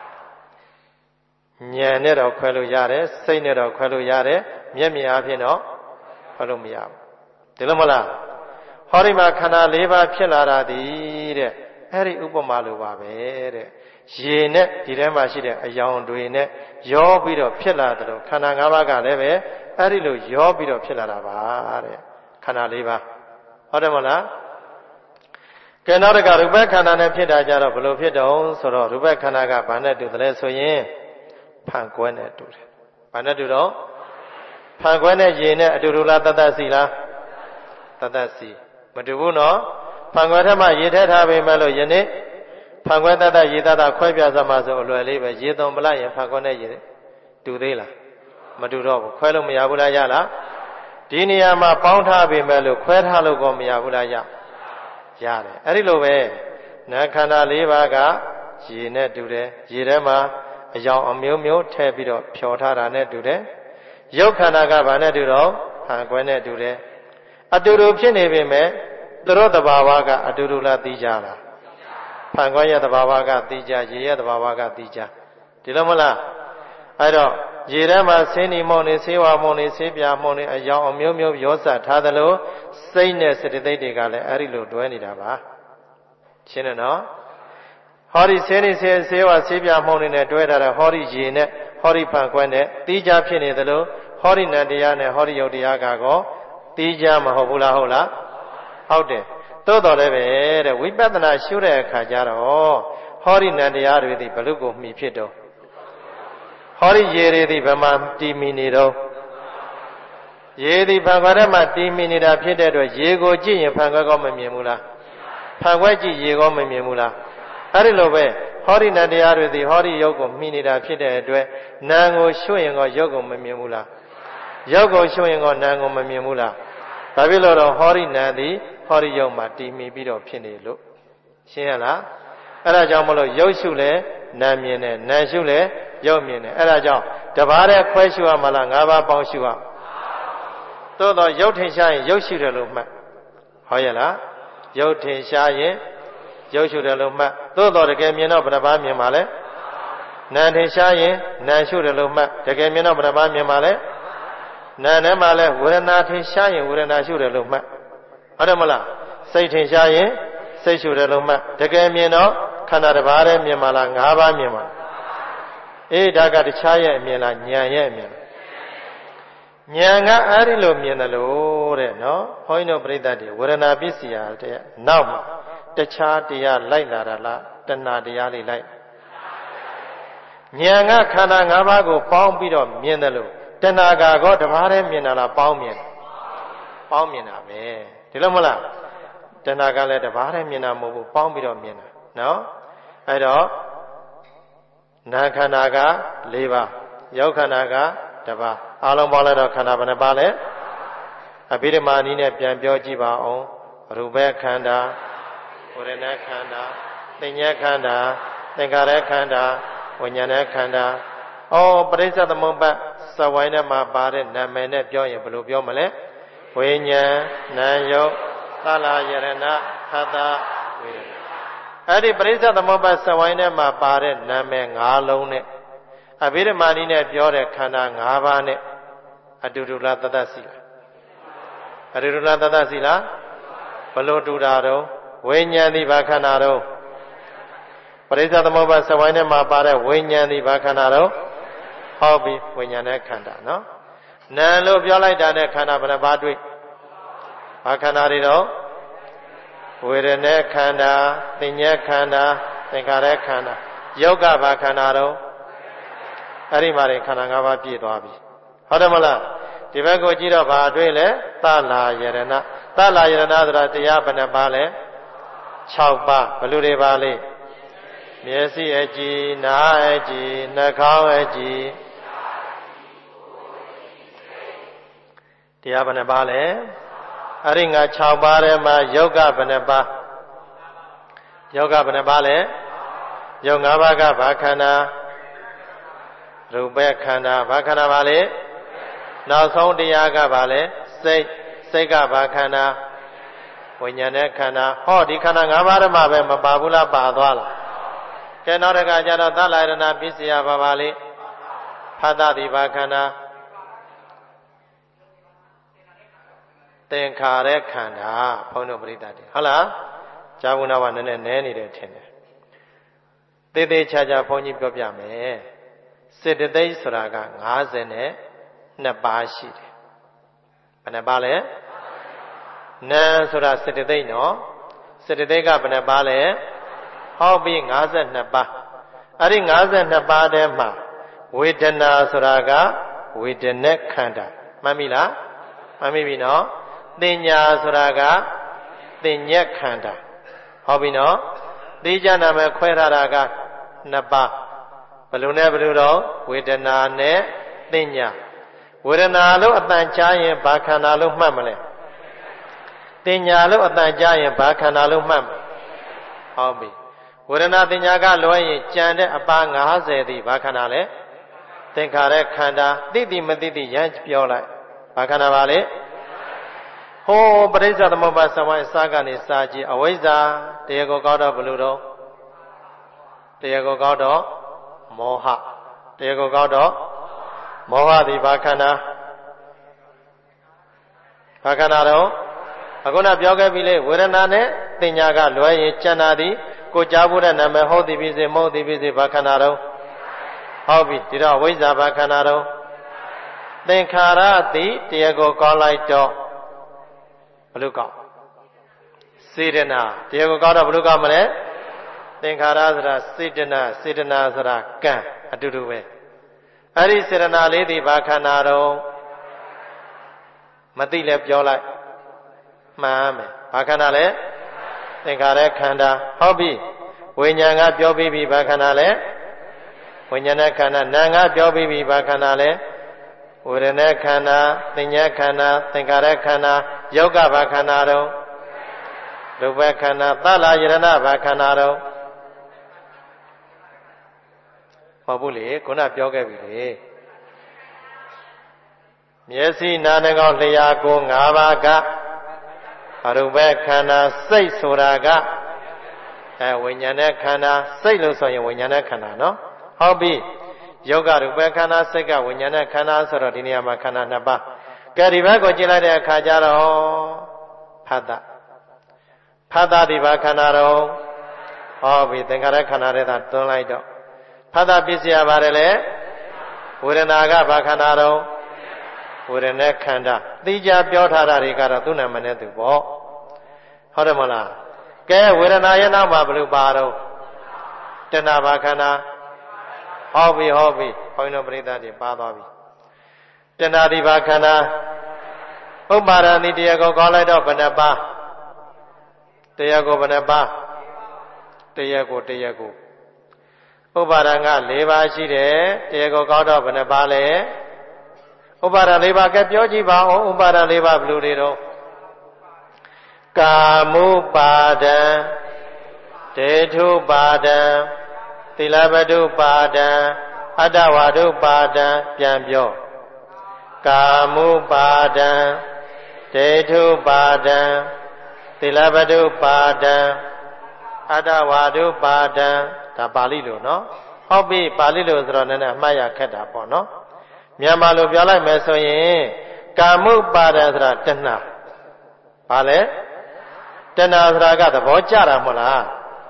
Speaker 1: ဉာဏ်နဲ့တော့ခွဲလို့ရတယ်စိတ်နဲ့တော့ခွဲလို့ရတယ်မျက်မြင်အားဖြင့်တော့ခွဲလို့မရဘူးဒီလိုမလားဟောဒီမှာခန္ဓာ၄ပါးဖြစ်လာတာဒီတဲ့အဲ့ဒီဥပမာလိုပါပဲတဲ့ရေနဲ့ဒီထဲမှာရှိတဲ့အယောင်တွေနဲ့ရောပြီးတော့ဖြစ်လာတယ်လို့ခန္ဓာ၅ပါးကလည်းပဲအဲ့ဒီလိုရောပြီးတော့ဖြစ်လာတာပါတဲ့ခန္ဓာ၄ပါးဟုတ်တယ်မလားကဲနောက်တကရူပခန္ဓာနဲ့ဖြစ်တာကြတော့ဘယ်လိုဖြစ်တော့ဆိုတော့ရူပခန္ဓာကဘာနဲ့တူတယ်လဲဆိုရင်ဖန်ကွဲနဲ့တူတယ်ဘာနဲ့တူတော့ဖန်ကွဲနဲ့ရေနဲ့အတူတူလားတတ္တစီလားတတ္တစီမတူဘူးနော်ဖန်ကွဲထက်မှရေထက်ထားပေမဲ့လို့ယနေ့ဖန်ခွဲတတ်တရေတတ်တာခွဲပြစမှာဆိုအလွယ်လေးပဲရေသွန်ပလိုက်ရင်ဖန်ခွဲနဲ့ရေတူသေးလားမတူတော့ဘူးခွဲလို့မရဘူးလားရလားဒီနေရာမှာပေါင်းထားပေမဲ့လို့ခွဲထားလို့ကောမရဘူးလားရရတယ်အဲ့ဒီလိုပဲနာခန္ဓာ၄ပါးကရေနဲ့တူတယ်ရေထဲမှာအယောင်အမျိုးမျိုးထည့်ပြီးတော့ဖြော်ထားတာနဲ့တူတယ်ရုပ်ခန္ဓာကဘာနဲ့တူတော့ဖန်ခွဲနဲ့တူတယ်အတူတူဖြစ်နေပေမဲ့သူတို့တဘာဝကအတူတူလားသိကြလားဖန်ခွဲရဲ့တဘာဝကသိကြရေရဲ့တဘာဝကသိကြဒီလိုမလားအဲ့တော့ရေထဲမှာဆင်းနီမုံနေဆေးဝါမုံနေဆေးပြာမုံနေအယောင်အမျိုးမျိုးရောစထားသလိုစိတ်နဲ့စေတသိက်တွေကလည်းအဲ့ဒီလိုတွဲနေတာပါရှင်းတယ်နော်ဟောဒီဆင်းနီဆေးဆေးဝါဆေးပြာမုံနေနဲ့တွဲထားတဲ့ဟောဒီရေနဲ့ဟောဒီဖန်ခွဲနဲ့သိကြဖြစ်နေသလိုဟောဒီနံတရားနဲ့ဟောဒီယုတ်တရားကကောသိကြမဟုတ်ဘူးလားဟုတ်လားဟုတ်တယ်သို့တော်လည်းပဲတဲ့ဝိပဿနာရှုတဲ့အခါကျတော့ဟောဒီနံတရားတွေသည်ဘလို့ကိုမှီဖြစ်တော့ဟောဒီရေတွေသည်ဘယ်မှာတည်မီနေတော့ရေသည်ဖန်ခွဲထဲမှာတည်မီနေတာဖြစ်တဲ့အတွက်ရေကိုကြည့်ရင်ဖန်ခွဲကောမမြင်ဘူးလားဖန်ခွဲကြည့်ရေကောမမြင်ဘူးလားအဲ့ဒီလိုပဲဟောဒီနံတရားတွေသည်ဟောဒီရုပ်ကိုမှီနေတာဖြစ်တဲ့အတွက်နာမ်ကိုရှုရင်ကောရုပ်ကိုမမြင်ဘူးလားရုပ်ကိုရှုရင်ကောနာမ်ကိုမမြင်ဘူးလားဘာဖြစ်လို့တော့ဟောဒီနံသည်ဟောဒီရုပ်မှာတည်မီပြီးတော့ဖြစ်နေလို့ရှင်းရလားအဲ့ဒါကြောင့်မလို့ရုပ်ရှုလဲနာမ်မြင်တယ်နာမ်ရှုလဲရုပ်မြင်တယ်အဲ့ဒါကြောင့်တပါးတည်းခွဲရှုရမလားငါးပါးပေါင်းရှုရသို့တော့ရုပ်ထင်ရှားရင်ရုပ်ရှုတယ်လို့မှတ်ဟောရလားရုပ်ထင်ရှားရင်ရုပ်ရှုတယ်လို့မှတ်သို့တော့တကယ်မြင်တော့ဘယ်နှပါးမြင်ပါလဲနာမ်ထင်ရှားရင်နာမ်ရှုတယ်လို့မှတ်တကယ်မြင်တော့ဘယ်နှပါးမြင်ပါလဲနာမ်ထဲမှာလဲဝေဒနာထင်ရှားရင်ဝေဒနာရှုတယ်လို့မှတ်ဟုတ်တယ်မလားစိတ်ထင်ရှားရင်စိတ်ရှုတယ်လို့မှတ်တကယ်မြင်တော့ခန္ဓာတစ်ပါးတည်းမြင်ပါလားငါးပါးမြင်ပါအေးဒါကတခြားရဲ့အမြင်လားဉာဏ်ရဲ့အမြင်လားဉာဏ်ကအဲ့ဒီလိုမြင်တယ်လို့တဲ့နော်ဘုန်းကြီးတို့ပြိဿတ်တွေဝေဒနာပစ္စည်းဟာတဲ့နောက်မှာတခြားတရားလိုက်လာတာလားတဏှာတရားလေးလိုက်ဉာဏ်ကခန္ဓာ၅ပါးကိုပေါင်းပြီးတော့မြင်တယ်လို့တဏှာကောတစ်ပါးတည်းမြင်တာလားပေါင်းမြင်ပေါင်းမြင်တာပဲဒီလိုမလားတဏှာကလည်းတစ်ပါးတည်းမြင်တာမဟုတ်ဘူးပေါင်းပြီးတော့မြင်တာနော်အဲ့တော့နာခန္ဓာက၄ပါးရုပ်ခန္ဓာကတစ်ပါးအလုံးပေါင်းလိုက်တော့ခန္ဓာဘယ်နှပါလဲအဘိဓမ္မာနည်းနဲ့ပြန်ပြောကြည့်ပါအောင်ရူပခန္ဓာဝေဒနာခန္ဓာသင်္ညခန္ဓာသင်္ခါရခန္ဓာဝိညာဏခန္ဓာဩပရိစ္ဆေသမုပ္ပါစဝိုင်းထဲမှာပါတဲ့နာမည်နဲ့ပြောရင်ဘယ်လိုပြောမလဲဝိညာဉ်နာယုတ်သလာယရဏခတ္တဝေဒနာအဲ့ဒီပရိစ္ဆေသမုပ္ပါစဝိုင်းထဲမှာပါတဲ့နာမည်၅လုံးနဲ့အဘိဓမ္မာနည်းနဲ့ပြောတဲ့ခန္ဓာ၅ပါးနဲ့အတူတူလားတသက်စီလားအတူတူလားတသက်စီလားဘလို့တူတာတော့ဝိညာဉ်ဒီဘာခန္ဓာတော့ဝရိစ္ဆသမုပ္ပါဒ်စဝိုင်းထဲမှာပါတဲ့ဝိညာဉ်ဒီဘာခန္ဓာတော့ဟောပြီးဝိညာဉ်နဲ့ခန္ဓာနော်နာမ်လို့ပြောလိုက်တာနဲ့ခန္ဓာဘယ်နှပါးတွေ့ဘာခန္ဓာတွေတော့ဝေဒနာခန္ဓာသင်္ညက်ခန္ဓာသင်္ခါရခန္ဓာယောဂဘာခန္ဓာတော့အဲ့ဒီမှာခန္ဓာ၅ပါးပြည့်သွားပြီဟုတ်တယ်မလားဒီဘက်ကိုကြည့်တော့ဘာတွေ့လဲသလာယရဏသလာယရဏဆိုတာတရားဘယ်နှပါးလဲ၆ပါးဘယ်လိုတွေပါလဲမျက်စိအကြည်နားအကြည်နှာခေါင်းအကြည်တရားဘယ်နှပါးလဲအဲ့ဒီငါ၆ပါးထဲမှာယောဂဘယ်နှပါးယောဂဘယ်နှပါးလဲယော၅ပါးကဘာခန္ဓာရူပခန္ဓာဘာခန္ဓာပါလဲနောက်ဆုံးတရားကဘာလဲစိတ်စိတ်ကဘာခန္ဓာဝိညာဉ်နဲ့ခန္ဓာဟောဒီခန္ဓာ၅ပါးထဲမှာပဲမပါဘူးလားပါသွားလားကဲနောက်တစ်ခါကျတော့သလယရဏပစ္စယဘာပါလဲဖသတိဘာခန္ဓာသင်္ခါရခန္ဓာဘုန်းတော်ပရိသတ်တွေဟုတ်လားဇာဝနာဝနည်းနည်းနဲနေတယ်ထင်တယ်သေသေးချာချာဘုန်းကြီးပြောပြမယ်စေတသိက်ဆိုတာက၅၀နဲ့နှစ်ပါးရှိတယ်ဘယ်နှပါးလဲနာမ်ဆိုတာစေတသိက်နော်စေတသိက်ကဘယ်နှပါးလဲဟောပြီး၅၂ပါးအဲ့ဒီ၅၂ပါးထဲမှာဝေဒနာဆိုတာကဝေဒနာခန္ဓာမှတ်မိလားမှတ်မိပြီနော်သင်ညာဆိုတာကသင်ညက်ခန္ဓာဟောပြီနော်သိကြနာမယ်ခွဲထားတာကနှစ်ပါးဘယ်လိုနဲ့ဘယ်လိုတော့ဝေဒနာနဲ့သင်ညာဝေဒနာလို့အတန်ကြားရင်ဘာခန္ဓာလို့မှတ်မလဲသင်ညာလို့အတန်ကြားရင်ဘာခန္ဓာလို့မှတ်မလဲဟောပြီဝေဒနာသင်ညာကလွဲရင်ကြံတဲ့အပါ၅၀သည်ဘာခန္ဓာလဲသင်္ခါရခန္ဓာသိတိမသိတိရမ်းပြောလိုက်ဘာခန္ဓာပါလဲဟောပရိစ္ဆသမုပ္ပါဒ်စဝိုင်းစားကနေစားကြည့်အဝိဇ္ဇာတရားကိုကောက်တော့ဘယ်လိုတော့တရားကိုကောက်တော့မောဟတရားကိုကောက်တော့မောဟသည်ဘာခန္ဓာဘာခန္ဓာတော့အခုနပြောခဲ့ပြီလေဝေဒနာနဲ့သင်ညာကလွဲရင်ကျန်တာသည်ကိုကြားဖို့တဲ့နာမည်ဟုတ်သည်ဖြစ်စေမဟုတ်သည်ဖြစ်စေဘာခန္ဓာတော့ဟုတ်ပြီဒီတော့ဝိဇ္ဇာဘာခန္ဓာတော့သင်္ခါရသည်တရားကိုကောက်လိုက်တော့ဘလို့ကောက်စေတနာတရားကိုကောက်တော့ဘလို့ကောက်မလဲသင်္ခါရဆိုတာစေတနာစေတနာဆိုတာကံအတူတူပဲအဲ့ဒီစေတနာလေးဒီဘာခန္ဓာတော့မသိလဲပြောလိုက်မှန်မယ်ဘာခန္ဓာလဲသင်္ခါရခန္ဓာဟုတ်ပြီဝိညာဉ်ကပြောပြီးပြီဘာခန္ဓာလဲဝိညာဉ်နဲ့ခန္ဓာနာမ်ကပြောပြီးပြီဘာခန္ဓာလဲဝေဒနာခန္ဓာသင်္ညာခန္ဓာသင်္ခါရခန္ဓာယောဂဘာခန္ဓာတော့ရူပခန္ဓာသလယရဏဘာခန္ဓာတော့ဟောဘူးလေခုနပြောခဲ့ပြီလေမျက်စိနားနှာခေါင်းလျှာကိုယ်၅ပါးကရူပခန္ဓာစိတ်ဆိုတာကအဲဝိညာဉ်နဲ့ခန္ဓာစိတ်လို့ဆိုရင်ဝိညာဉ်နဲ့ခန္ဓာနော်ဟုတ်ပြီယောဂရူပခန္ဓာစိတ်ကဝိညာဉ်နဲ့ခန္ဓာဆိုတော့ဒီနေရာမှာခန္ဓာနှစ်ပါးကဲဒီဘက်ကိုကြည့်လိုက်တဲ့အခါကျတော့ဖတ်တာဖတ်တာဒီဘာခန္ဓာတော့ဟောပြီသင်္ခါရခန္ဓာတွေသာတွန်းလိုက်တော့ဖတ်တာပစ္စယပါတယ်လေဝေဒနာကဘာခန္ဓာတော့ဝေဒနာခန္ဓာသိကြပြောထားတာတွေကတော့သူ့နာမည်နဲ့သူပေါ့ဟုတ်တယ်မလားကဲဝေဒနာရဲ့နောက်မှာဘယ်လိုပါတော့တဏှာဘာခန္ဓာဟောပြီဟောပြီဘုန်းတော်ပရိသတ်တွေပါသွားပြီတဏှာဒီဘာခန္ဓာဥပါဒာတိတရားကိုခေါ်လိုက်တော့ဘယ်နှပါတရားကိုဘယ်နှပါတရားကိုတရားကိုဥပါဒံက၄ပါးရှိတယ်တရားကိုကောက်တော့ဘယ်နှပါလဲဥပါဒံ၄ပါးကပြောကြည့်ပါဦးဥပါဒံ၄ပါးဘယ်လိုတွေတော့ကာမုပါဒံဒေထုပါဒံသီလပတုပါဒံအတ္တဝါဒုပါဒံပြန်ပြောကာမုပါဒံဒေထုပါဒံသီလပတုပါဒံအတ္တဝါဒုပါဒံဒါပါဠိလိုနော်ဟုတ်ပြီပါဠိလိုဆိုတော့နည်းနည်းအမှားရခက်တာပေါ့နော်မြန်မာလိုပြောလိုက်မယ်ဆိုရင်ကာမုပါဒံဆိုတာတဏှာဘာလဲတဏှာဆိုတာကသဘောကျတာမဟုတ်လား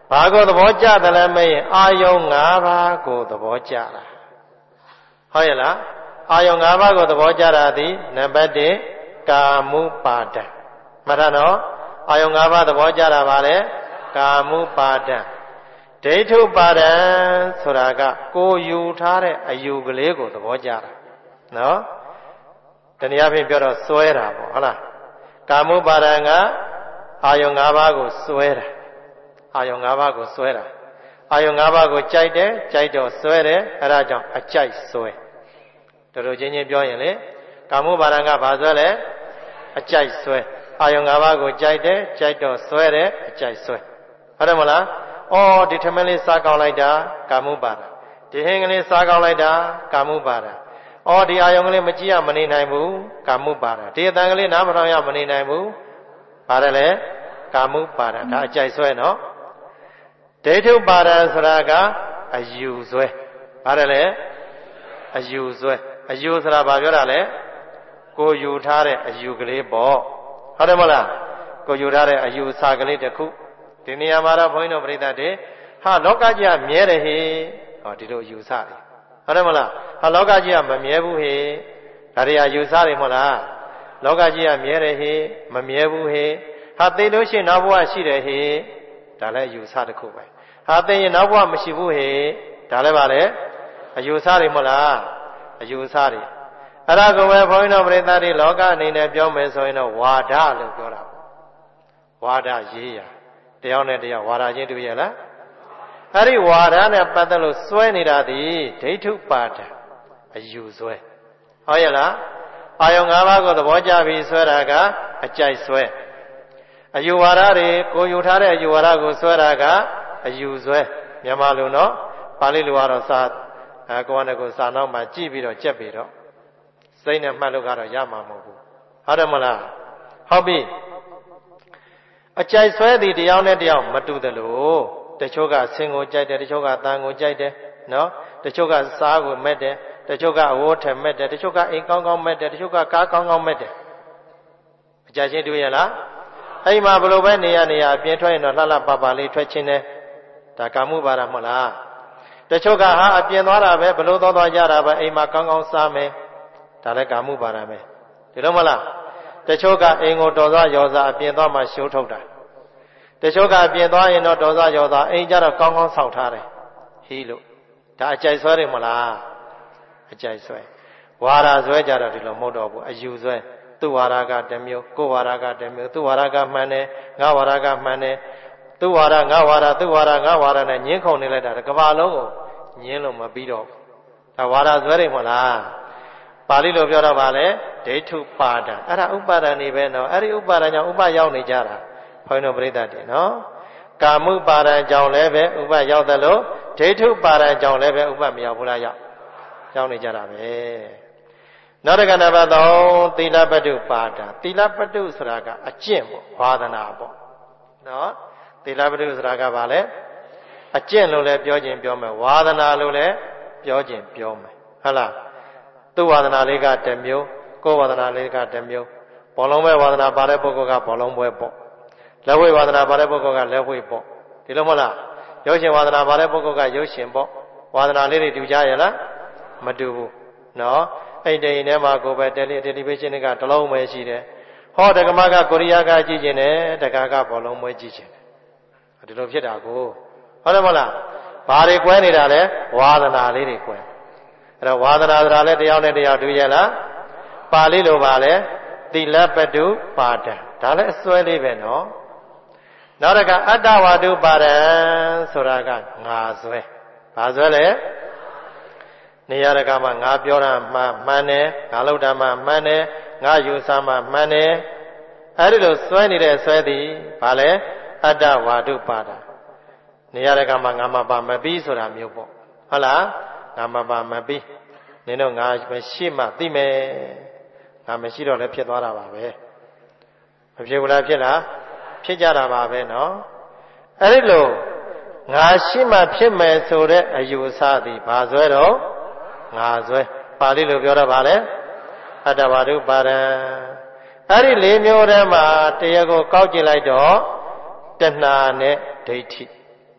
Speaker 1: ဘာကိုသဘောကျတယ်လဲမေးရင်အာယုံ၅ပါးကိုသဘောကျတာဟုတ်ရဲ့လားအာယုံ၅ပါးကိုသဘောကျတာသည်နံပါတ်တစ်ကာမုပါဒံမှတ်ထားနော်အာယုံ၅ပါးသဘောကျတာပါလေကာမုပါဒံဒိဋ္ဌုပါဒံဆိုတာကကိုယူထားတဲ့အယူကလေးကိုသဘောကျတာနော်တနည်းအားဖြင့်ပြောတော့စွဲတာပေါ့ဟုတ်လားကာမုပါဒံကအာယုံ၅ပါးကိုစွဲတာအာယုံ၅ပါးကိုစွဲတာအာယုံ၅ပါးကိုကြိုက်တယ်ကြိုက်တော့စွဲတယ်အဲဒါကြောင့်အကြိုက်စွဲတို့တို့ချင်းချင်းပြောရင်လေကာမုပါဒံကဘာစွဲလဲအကြိုက်စွဲအာယုံ၅ပါးကိုကြိုက်တယ်ကြိုက်တော့စွဲတယ်အကြိုက်စွဲဟုတ်တယ်မလားအော်ဒီထမင်းလေးစားကောင်းလိုက်တာကာမုပါဒံဒီဟင်းကလေးစားကောင်းလိုက်တာကာမုပါဒံအော်ဒီအာယုံကလေးမကြည့်ရမနေနိုင်ဘူးကာမုပါဒံဒီအတန်ကလေးနားမထောင်ရမနေနိုင်ဘူးပါတယ်လေကာမုပါဒံဒါအကြိုက်စွဲနော်ဒိဋ္ဌုပါဒံဆိုတာကအယူစွဲပါတယ်လေအယူစွဲအယူဆိုတာဘာပြောတာလဲကိုယူထားတဲ့အယူကလေးပေါ့ဟုတ်တယ်မလားကိုယူထားတဲ့အယူအဆကလေးတစ်ခုဒီနေရာမှာတော့ဘုန်းကြီးတို့ပြိဿတွေဟာလောကကြီးကမြဲတယ်ဟေဟောဒီလိုယူဆတယ်ဟုတ်တယ်မလားဟာလောကကြီးကမမြဲဘူးဟေဒါတွေအယူဆတယ်မဟုတ်လားလောကကြီးကမြဲတယ်ဟေမမြဲဘူးဟေဟာသိလို့ရှိရင်နောက်ဘဝရှိတယ်ဟေဒါလည်းအယူဆတစ်ခုပဲဟာသိရင်နောက်ဘဝမရှိဘူးဟေဒါလည်းပါလေအယူဆတယ်မဟုတ်လားအယူဆတယ်အဲ့ဒါကိုပဲဘုန်းကြီးတို့ပြိဿတွေလောကအနေနဲ့ပြောမယ်ဆိုရင်တော့ဝါဒလို့ပြောတာဝါဒရေးရတယောက်နဲ့တယောက်ဝါဒချင်းတူရဲ့လားအဲ့ဒီဝါဒနဲ့ပတ်သက်လို့စွဲနေတာဒီဒိဋ္ဌုပါဒံအယူစွဲဟုတ်ရဲ့လားအာယုံ၅ပါးကိုသဘောကျပြီးစွဲတာကအကြိုက်စွဲအယူဝါဒတွေကိုယူထားတဲ့အယူဝါဒကိုစွဲတာကအယူစွဲမြန်မာလူနော်ပါဠိလူကတော့စာအဲကိုယ်နဲ့ကိုယ်စာနောက်မှာကြည့်ပြီးတော့ကြက်ပြီးတော့စိတ်နဲ့မှတ်လို့ကတော့ရမှာမဟုတ်ဘူးဟုတ်တယ်မလားဟုတ်ပြီအကြိုက်ဆွဲသည်တရားနဲ့တရားမတူသလိုတချို့ကဆင်ကိုကြိုက်တယ်တချို့ကတန်ကိုကြိုက်တယ်နော်တချို့ကစားကိုမက်တယ်တချို့ကအဝတ်ထက်မက်တယ်တချို့ကအိမ်ကောင်းကောင်းမက်တယ်တချို့ကကားကောင်းကောင်းမက်တယ်အကြချင်းတွေ့ရလားအဲ့မှာဘယ်လိုပဲနေရနေရအပြင်ထွက်ရင်တော့လှလှပပလေးထွက်ချင်းတယ်ဒါကာမှုပါဒမဟုတ်လားတချို့ကဟာအပြင်သွားတာပဲဘလို့သွားသွားကြတာပဲအိမ်မှာကောင်းကောင်းစားမယ်ဒါလည်းကာမှုပါဒပဲဒီလိုမလားတချို့ကအိမ်ကိုတော်သွားရောစားအပြင်သွားမှရှိုးထုတ်တာတချို့ကအပြင်သွားရင်တော့တော်စားရောစားအိမ်ကြတော့ကောင်းကောင်းဆောက်ထားတယ်ဟီးလို့ဒါအကြိုက်ဆွဲတယ်မလားအကြိုက်ဆွဲဝါဒဆွဲကြတော့ဒီလိုမဟုတ်တော့ဘူးအယူဆွဲသူ့ဝါဒကတစ်မျိုးကိုယ်ဝါဒကတစ်မျိုးသူ့ဝါဒကမှန်တယ်ငါဝါဒကမှန်တယ်သူ့ဝါဒငါဝါဒသူ့ဝါဒငါဝါဒနဲ့ညင်းခုန်နေလိုက်တာကမ္ဘာလုံးကိုညင်းလို့မပြီးတော့ဘူးဒါဝါဒဆွဲတယ်မဟုတ်လားပါဠိလိုပြောတော့ဗာလဲဒိဋ္ဌုပါဒံအဲ့ဒါဥပါဒံနေပဲနော်အဲ့ဒီဥပါဒံကြောင့်ဥပရောက်နေကြတာဘုန်းတော်ပြိဿတွေနော်ကာမုပါဒံကြောင့်လည်းပဲဥပရောက်တယ်လို့ဒိဋ္ဌုပါဒံကြောင့်လည်းပဲဥပမရောက်ဘူးလားရောက်ရောက်နေကြတာပဲနောက်တစ်ခါနံပါတ်သုံးသီလပတ္တုပါဒံသီလပတ္တုဆိုတာကအကျင့်ပေါ့ဝါဒနာပေါ့နော်သီလပတ္တုဆိုတာကဗာလဲအကျင့်လို့လည်းပြောခြင်းပြောမယ်ဝါဒနာလို့လည်းပြောခြင်းပြောမယ်ဟုတ်လားသူ့ဝါဒနာလေးကတစ်မျိုးကိုယ်ဝါဒနာလေးကတစ်မျိုးဘောလုံးပွဲဝါဒနာပါတဲ့ပုဂ္ဂိုလ်ကဘောလုံးပွဲပေါ့လက်ဝှေ့ဝါဒနာပါတဲ့ပုဂ္ဂိုလ်ကလက်ဝှေ့ပေါ့ဒီလိုမဟုတ်လားရုပ်ရှင်ဝါဒနာပါတဲ့ပုဂ္ဂိုလ်ကရုပ်ရှင်ပေါ့ဝါဒနာလေးတွေတူကြရဲ့လားမတူဘူးနော်အဲ့ဒီထဲမှာကိုယ်ပဲတယ်လီတယ်လီဗေးရှင်းကတစ်လုံးပဲရှိတယ်ဟောတက္ကမကကိုရီးယားကကြည့်ကျင်တယ်တက္ကကဘောလုံးပွဲကြည့်ကျင်တယ်ဒီလိုဖြစ်တာကိုဟုတ်တယ်မဟုတ်လားဘာတွေကွဲနေတာလဲဝါဒနာလေးတွေကွဲအဲ့တော့ဝါဒနာဆိုတာလဲတရားနဲ့တရားတူရဲ့လားပါဠိလိုပါလဲသီလပတ္တုပါဒံဒါလည်းအစွဲလေးပဲနော်နောက်တစ်ခါအတ္တဝါဒုပါဒံဆိုတာကငါစွဲဘာစွဲလဲနေရာတကာမှာငါပြောတာမှမှန်တယ်ငါလုပ်တာမှမှန်တယ်ငါယူဆမှမှန်တယ်အဲဒီလိုစွဲနေတဲ့စွဲသည်ဘာလဲအတ္တဝါဒုပါဒံနေရာတကာမှာငါမပါမပြီးဆိုတာမျိုးပေါ့ဟုတ်လားငါမပါမပြီးနင်တို့ငါမရှိမှသိမယ်ငါမရှိတော့လည်းဖြစ်သွားတာပါပဲမဖြစ်ဘူးလားဖြစ်လားဖြစ်ကြတာပါပဲနော်အဲဒီလိုငါရှိမှဖြစ်မယ်ဆိုတဲ့အယူအဆသည်ဘာစွဲတော့ငါစွဲပါဠိလိုပြောတော့ဗာလဲအတ္တဝါဒုပါဒံအဲဒီလေးမျိုးထဲမှာတရားကိုကောက်ကြည့်လိုက်တော့တဏှာနဲ့ဒိဋ္ဌိ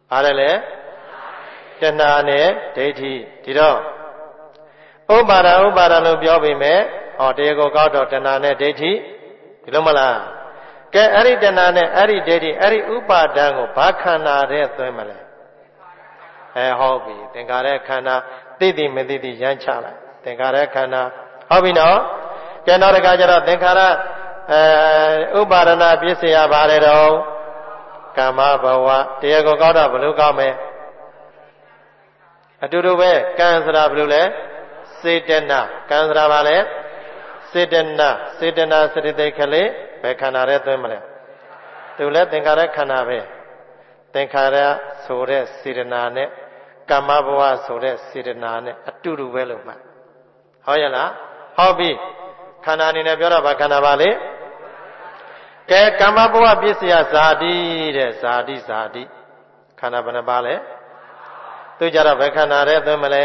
Speaker 1: ဘာလဲလဲတဏှာနဲ့ဒိဋ္ဌိဒီတော့ဥပါဒဥပါဒလို့ပြောပြီးမဲ့ဟောတရားကိုကောက်တော့တဏှာနဲ့ဒိဋ္ဌိဒီလိုမလားကဲအဲ့ဒီတဏှာနဲ့အဲ့ဒီဒိဋ္ဌိအဲ့ဒီဥပါဒံကိုဘာခန္ဓာတဲ့သွင်းမလဲအဲဟုတ်ပြီသင်္ခါရခန္ဓာသိသိမသိသိရမ်းချလိုက်သင်္ခါရခန္ဓာဟုတ်ပြီနော်ကဲနောက်တစ်ခါကျတော့သင်္ခါရအဲဥပါဒနာပစ္စယဘာလဲတော့ကာမဘဝတရားကိုကောက်တော့ဘယ်လိုကောက်မလဲအတူတူပဲကံဆိုတာဘယ်လိုလဲစေတနာကံဆိုတာဘာလဲစေတနာစေတနာစရိတိခလေးဘယ်ခန္ဓာရဲသွင်းမလဲသူလည်းသင်္ခါရခန္ဓာပဲသင်္ခါရဆိုတဲ့စေတနာနဲ့ကာမဘဝဆိုတဲ့စေတနာနဲ့အတူတူပဲလို့မှတ်ဟုတ်ရဲ့လားဟုတ်ပြီခန္ဓာအနေနဲ့ပြောတော့ဘာခန္ဓာပါလဲကဲကာမဘဝပစ္စယဇာတိတဲ့ဇာတိဇာတိခန္ဓာဘယ်နှပါလဲသူကြတော့ဘယ်ခန္ဓာရဲသွင်းမလဲ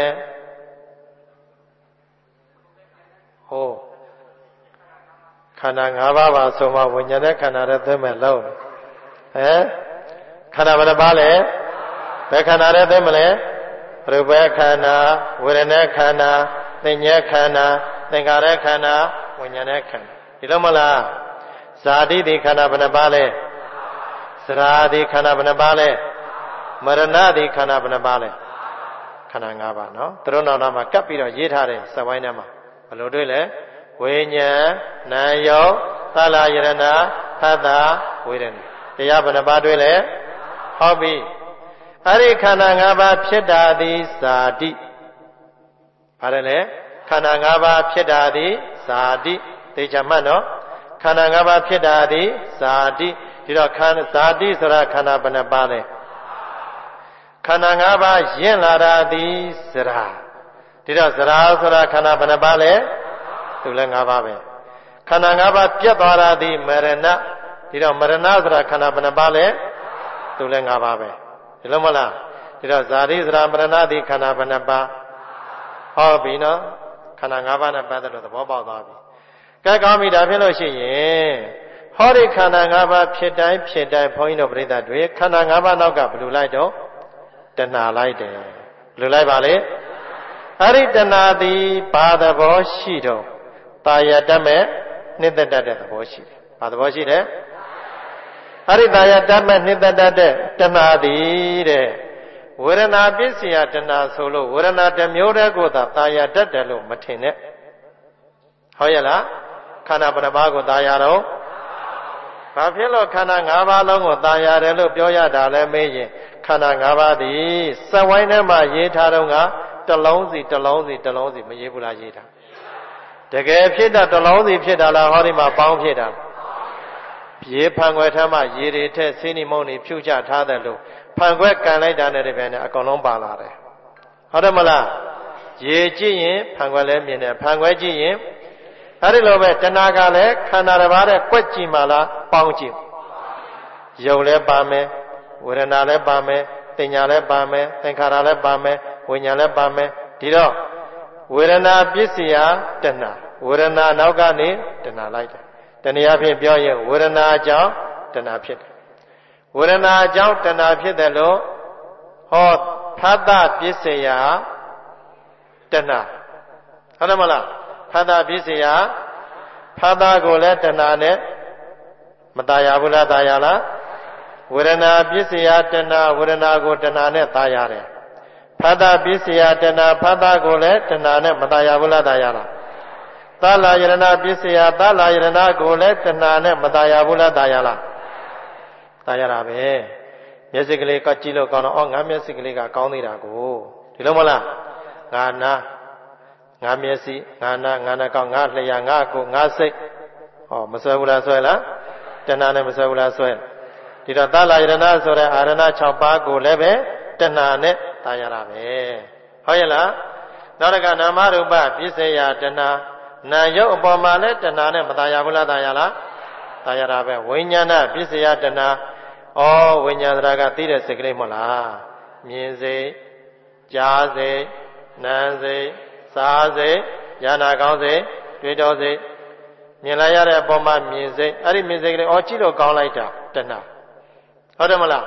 Speaker 1: ဟိုခန္ဓာ၅ပါးပါဆိုမှဝိညာဉ်နဲ့ခန္ဓာရဲသွင်းမယ်လို့ဟမ်ခန္ဓာဘယ်နှပါလဲဘယ်ခန္ဓာရဲသွင်းမလဲရူပခန္ဓာဝေဒနာခန္ဓာသင်္ညေခန္ဓာသင်္ခါရခန္ဓာဝိညာဉ်နဲ့ခန္ဓာဒီလိုမလားဇာတိဒီခန္ဓာဘယ်နှပါလဲစရာဒီခန္ဓာဘယ်နှပါလဲမရဏဒီခန္ဓာဘယ်နှပါလဲခန္ဓာ၅ပါးနော်သူတို့နောက်နောက်မှာကပ်ပြီးတော့ရေးထားတယ်စက်ဝိုင်းထဲမှာဘယ်လိုတွေ့လဲဝိညာဉ်နာယောသလယရဏဖတ်တာဝေဒနာတရားဘယ်နှပါတွေ့လဲဟုတ်ပြီအဲ့ဒီခန္ဓာ၅ပါးဖြစ်တာသည်ဇာတိဘာလဲလဲခန္ဓာ၅ပါးဖြစ်တာသည်ဇာတိသိချင်မှတ်နော်ခန္ဓာ၅ပါးဖြစ်တာသည်ဇာတိဒီတော့ခန္ဓာဇာတိဆိုတာခန္ဓာဘယ်နှပါလဲခန္ဓာ၅ပါးယဉ်လာတာသည်ဇရာဒီတော့ဇရာဆိုတာခန္ဓာဘယ်နှပါလဲသူလည်း၅ပါးပဲခန္ဓာ၅ပါးပြတ်သွားတာသည်မရဏဒီတော့မရဏဆိုတာခန္ဓာဘယ်နှပါလဲသူလည်း၅ပါးပဲဒီလိုမလားဒီတော့ဇာတိဇရာမရဏသည်ခန္ဓာဘယ်နှပါဟောပြီနော်ခန္ဓာ၅ပါးနဲ့ပတ်သက်လို့သဘောပေါက်သွားပြီကဲကောင်းပြီဒါဖြစ်လို့ရှိရင်ဟောဒီခန္ဓာ၅ပါးဖြစ်တိုင်းဖြစ်တိုင်းဘုန်းကြီးတို့ပြိဿတွေခန္ဓာ၅ပါးနောက်ကဘယ်လိုလိုက်တော့တဏှာလိုက်တယ်ဘယ်လိုလိုက်ပါလဲအဲ့ဒီတဏှာသည်ဘာသဘောရှိတော့တာယာတတ်မဲ့နှစ်သက်တတ်တဲ့သဘောရှိတယ်ဘာသဘောရှိတယ်အဲ့ဒီတာယာတတ်မဲ့နှစ်သက်တတ်တဲ့တဏှာသည်တဲ့ဝေဒနာပစ္စယတဏှာဆိုလို့ဝေဒနာတစ်မျိုးတည်းကိုသာတာယာတတ်တယ်လို့မထင်နဲ့ဟုတ်ရဲ့လားခန္ဓာပရမကိုတာယာတော့ဘာဖြစ်လို့ခန္ဓာ၅ပါးလုံးကိုတာယာတယ်လို့ပြောရတာလဲမေးရင်ခန္ဓာ၅ပါးသည်စက်ဝိုင်းထဲမှာရေးထားတော့ကတစ်လုံးစီတစ်လုံးစီတစ်လုံးစီမရေးဘူးလားရေးထားတကယ်ဖြစ်တာတစ်လုံးစီဖြစ်တာလားဟောဒီမှာပေါင်းဖြစ်တာရေဖန်ခွက်ထဲမှာရေတွေထက်ဆင်းနိမုံတွေဖြုတ်ချထားတယ်လို့ဖန်ခွက်ကန်လိုက်တာနဲ့တပြိုင်နက်အကုန်လုံးပါလာတယ်ဟုတ်တယ်မလားရေကြည့်ရင်ဖန်ခွက်လည်းမြင်တယ်ဖန်ခွက်ကြည့်ရင်အဲ့ဒီလိုပဲတဏှာကလည်းခန္ဓာတစ်ပါးနဲ့ကွက်ကြည့်မှလားပေါင်းကြည့်ယုံလည်းပါမယ်ဝေဒနာလည်းပါမယ်တင်ညာလည်းပါမယ်သင်္ခါရလည်းပါမယ်ဝိညာဉ်လည်းပါမယ်ဒီတော့ဝေဒနာပစ္စယတဏှာဝေဒနာနောက်ကနေတဏှာလိုက်တယ်တနည်းအားဖြင့်ပြောရင်ဝေဒနာအကြောင်းတဏှာဖြစ်တယ်ဝေဒနာအကြောင်းတဏှာဖြစ်တယ်လို့ဟောဖတ်တာပစ္စယတဏှာဟုတ်တယ်မလားဖတ်တာပစ္စယဖတ်တာကိုလည်းတဏှာနဲ့မตายဘူးလားตายလားဝေဒနာပစ္စယတဏှာဝေဒနာကိုတဏှာနဲ့ตายရတယ်ဖတ်တာပစ္စယတဏှာဖတ်တာကိုလည်းတဏှာနဲ့မตายဘူးလားตายလားသလယရဏပစ္စယသလယရဏကိုလည်းတဏှာနဲ့မตายဘူးလားตายလားตายရတာပဲမျက်စိကလေးကကြည့်လို့ကောင်းတော့အော်ငါမျက်စိကလေးကကောင်းသေးတာကိုဒီလိုမလားငါနာငါမျက်စိငါနာငါနှာခေါင်းငါလျှာငါကိုယ်ငါစိတ်ဟောမဆွဲဘူးလားဆွဲလားတဏှာနဲ့မဆွဲဘူးလားဆွဲဒီတော့သလယရဏဆိုတဲ့အာရဏ၆ပါးကိုလည်းပဲတဏှာနဲ့ตายရတာပဲဟုတ်ရဲ့လားနောက်တစ်ခါနာမရူပပစ္စယတဏှာနာယုတ်အပေါ်မှာလည်းတဏှာနဲ့မตายဘူးလားตายလားตายရတာပဲဝိညာဏပစ္စယတဏှာဩဝိညာဏကသိတဲ့စိတ်ကလေးမဟုတ်လားမြင်စိတ်ကြားစိတ်နားစိတ်စားစိတ်ဉာဏ်ကောင်းစိတ်တွေ့တော်စိတ်မြင်လိုက်ရတဲ့အပေါ်မှာမြင်စိတ်အဲ့ဒီမြင်စိတ်ကလေးဩကြည့်လို့ကောင်းလိုက်တာတဏှာဟုတ်တယ်မလား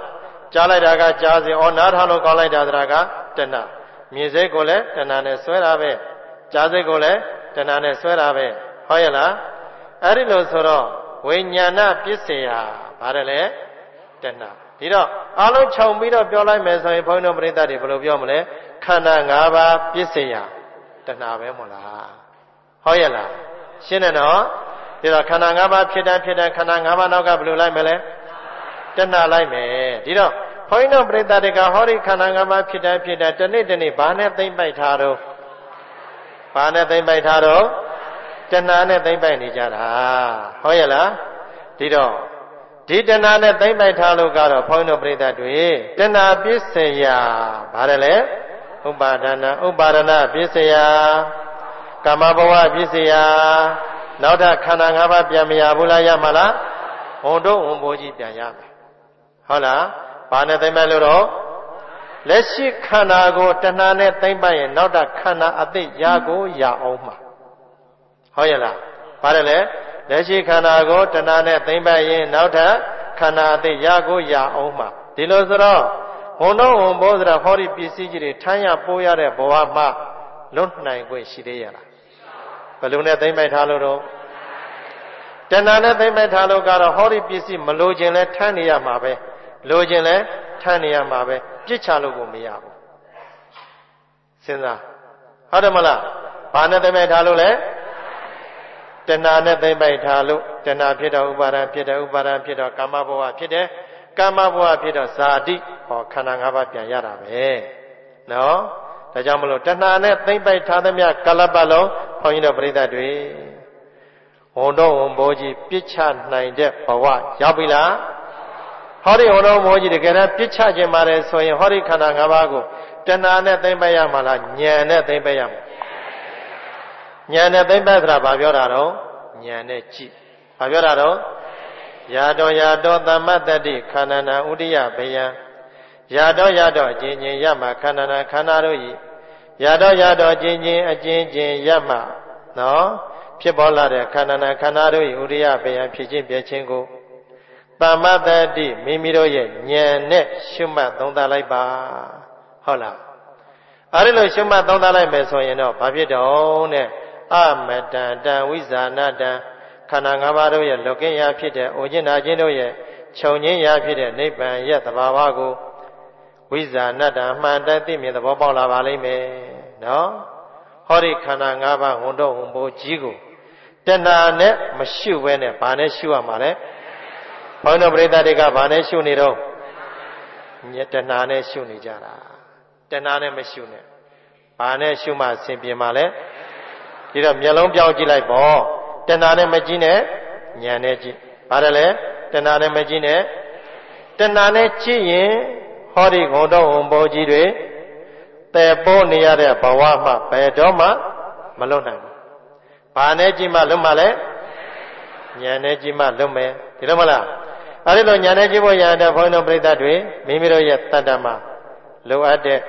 Speaker 2: ကြားလိုက်တာကကြားစဉ်ဩနားထောင်လို့ကောင်းလိုက်တာတရာကတဏှာမြင်စိတ်ကိုလည်းတဏှာနဲ့ဆွဲတာပဲကြားစိတ်ကိုလည်းတဏှာနဲ့ဆွဲတာပဲဟုတ်ရဲ့လားအဲ့ဒီလိုဆိုတော့ဝိညာဏပစ္စယဘာတယ်လဲတဏှာဒီတော့အလုံးခြုံပြီးတော့ပြောလိုက်မယ်ဆိုရင်ဘုန်းကြီးတို့ပရိသတ်တွေဘယ်လိုပြောမလဲခန္ဓာ၅ပါးပစ္စယတဏှာပဲမို့လားဟုတ်ရဲ့လားရှင်းတယ်နော်ဒီတော့ခန္ဓာ၅ပါးဖြစ်တဲ့ဖြစ်တဲ့ခန္ဓာ၅ပါးနောက်ကဘယ်လိုလိုက်မလဲတဏှာလိုက်မယ်ဒီတော့ဘုန်းကြီးတို့ပရိသတ်တွေကဟောဒီခန္ဓာ၅ပါးဖြစ်တဲ့ဖြစ်တဲ့တနေ့တနေ့ဘာနဲ့သိမ့်ပိုက်ထားတော့ဘာနဲ့သိမ့်ပိုက်ထားတော့တဏှာနဲ့သိမ့်ပိုက်နေကြတာဟုတ်ရဲ့လားဒီတော့ဒီတဏှာနဲ့သိမ့်ပိုက်ထားလို့ကတော့ဘုန်းကြီးတို့ပရိသတ်တွေတဏှာပစ္စယဘာတယ်လဲဥပါဒနာဥပါဒနာပစ္စယကာမဘဝပစ္စယနောက်ထပ်ခန္ဓာ၅ပါးပြန်မရဘူးလားရမှာလားဝန်တို့ဝန်ဘိုးကြီးပြန်ရမယ်ဟုတ်လားဘာနဲ့သိမ့်ပိုက်လို့တော့လက်ရှိခန္ဓာကိုတဏှာနဲ့သိမ့်ပိုက်ရင်နောက်ထပ်ခန္ဓာအသိရကိုရအောင်မှာဟုတ်ရဲ့လားပါတယ်လေလက်ရှိခန္ဓာကိုတဏှာနဲ့သိမ့်ပိုက်ရင်နောက်ထပ်ခန္ဓာအသိရကိုရအောင်မှာဒီလိုဆိုတော့ဝန်တော်ဝန်ဘိုးဆိုတာဟောဒီပစ္စည်းကြီးတွေထမ်းရပိုးရတဲ့ဘဝမှာလွတ်နိုင်ခွင့်ရှိသေးရလားဘယ်လိုနဲ့သိမ့်ပိုက်ထားလို့တော့တဏှာနဲ့သိမ့်ပိုက်ထားလို့ကတော့ဟောဒီပစ္စည်းမလိုခြင်းလဲထမ်းနေရမှာပဲလိုခြင်းလဲထမ်းနေရမှာပဲပြစ်ချလို့ကိုမရဘူးစဉ်းစားဟုတ်တယ်မလားဘာနဲ့သိမ့်ပိုက်ထားလို့လဲတဏှာနဲ့သိမ့်ပိုက်ထားလို့တဏှာဖြစ်တော့ဥပါဒံဖြစ်တယ်ဥပါဒံဖြစ်တော့ကာမဘဝဖြစ်တယ်ကာမဘဝဖြစ်တော့ဇာတိဟောခန္ဓာ၅ပါးပြန်ရတာပဲနော်ဒါကြောင့်မလို့တဏှာနဲ့သိမ့်ပိုက်ထားသမျှကလပ်ပတ်လုံးဘုန်းကြီးတို့ပရိသတ်တွေဝန်တော်ဝန်ဘိုးကြီးပြစ်ချနိုင်တဲ့ဘဝရောက်ပြီလားဟောဒီဝန်တော်ဘိုးကြီးတကယ်တမ်းပြစ်ချခြင်းပါတယ်ဆိုရင်ဟောဒီခန္ဓာ၅ပါးကိုတဏှာနဲ့သိမ့်ပိုက်ရမှာလားဉာဏ်နဲ့သိမ့်ပိုက်ရမှာဉာဏ်နဲ့သိမ့်ပိုက်ဆိုတာဘာပြောတာတော့ဉာဏ်နဲ့ကြည့်ဘာပြောတာတော့ယာတော်ယာတော်သမ္မတ္တိခန္ဓာနာဥဒိယဘေယံယာတော်ယာတော်အချင်းချင်းရမှခန္ဓာနာခန္ဓာတို့ဤယာတော်ယာတော်အချင်းချင်းအချင်းချင်းရမှနော်ဖြစ်ပေါ်လာတဲ့ခန္ဓာနာခန္ဓာတို့ဤဥဒိယဘေယံဖြစ်ခြင်းပြခြင်းကိုသမ္မတ္တိမိမိတို့ရဲ့ဉာဏ်နဲ့ရှုမှတ်သုံးသပ်လိုက်ပါဟုတ်လားအဲဒီလိုရှုမှတ်သုံးသပ်လိုက်မယ်ဆိုရင်တော့ဘာဖြစ်တော့တဲ့အမတံတံဝိဇာဏတံခန္ဓာ၅ပါးတို့ရဲ့လောကင်းရာဖြစ်တဲ့အိုခြင်းနာခြင်းတို့ရဲ့ခြုံငင်းရာဖြစ်တဲ့နိဗ္ဗာန်ရဲ့သဘာဝကိုဝိဇာဏတံမှန်တမ်းသိမြင်သဘောပေါက်လာပါလိမ့်မယ်နော်ဟောဒီခန္ဓာ၅ပါးဝန်တော့ဝန်ဘိုးကြီးကိုတဏှာနဲ့မရှုဘဲနဲ့ဘာနဲ့ရှုရမှာလဲဘုန်းတော်ပရိသတ်တွေကဘာနဲ့ရှုနေတော့တဏှာနဲ့ရှုနေကြတာတဏှာနဲ့မရှုနဲ့ဘာနဲ့ရှုမှအစဉ်ပြေမှာလဲဒီတော့မျက်လုံးပြောင်းကြည့်လိုက်ပေါ့တဏှာနဲ့မကြည့်နဲ့ဉာဏ်နဲ့ကြည့်ပါတယ်လေတဏှာနဲ့မကြည့်နဲ့တဏှာနဲ့ကြည့်ရင်ဟောဒီဂုဏ်တော်ဝန်ဘိုးကြီးတွေတည်ပိုးနေရတဲ့ဘဝမှာဘယ်တော့မှမလွတ်နိုင်ဘူးဘာနဲ့ကြည့်မှလွတ်မှလဲဉာဏ်နဲ့ကြည့်မှလွတ်မယ်ဒီလိုမလားအဲဒီလိုဉာဏ်နဲ့ကြည့်ဖို့ရတဲ့ဘုန်းတော်ပရိသတ်တွေမိမိတို့ရဲ့တတ္တမှာလိုအပ်တဲ့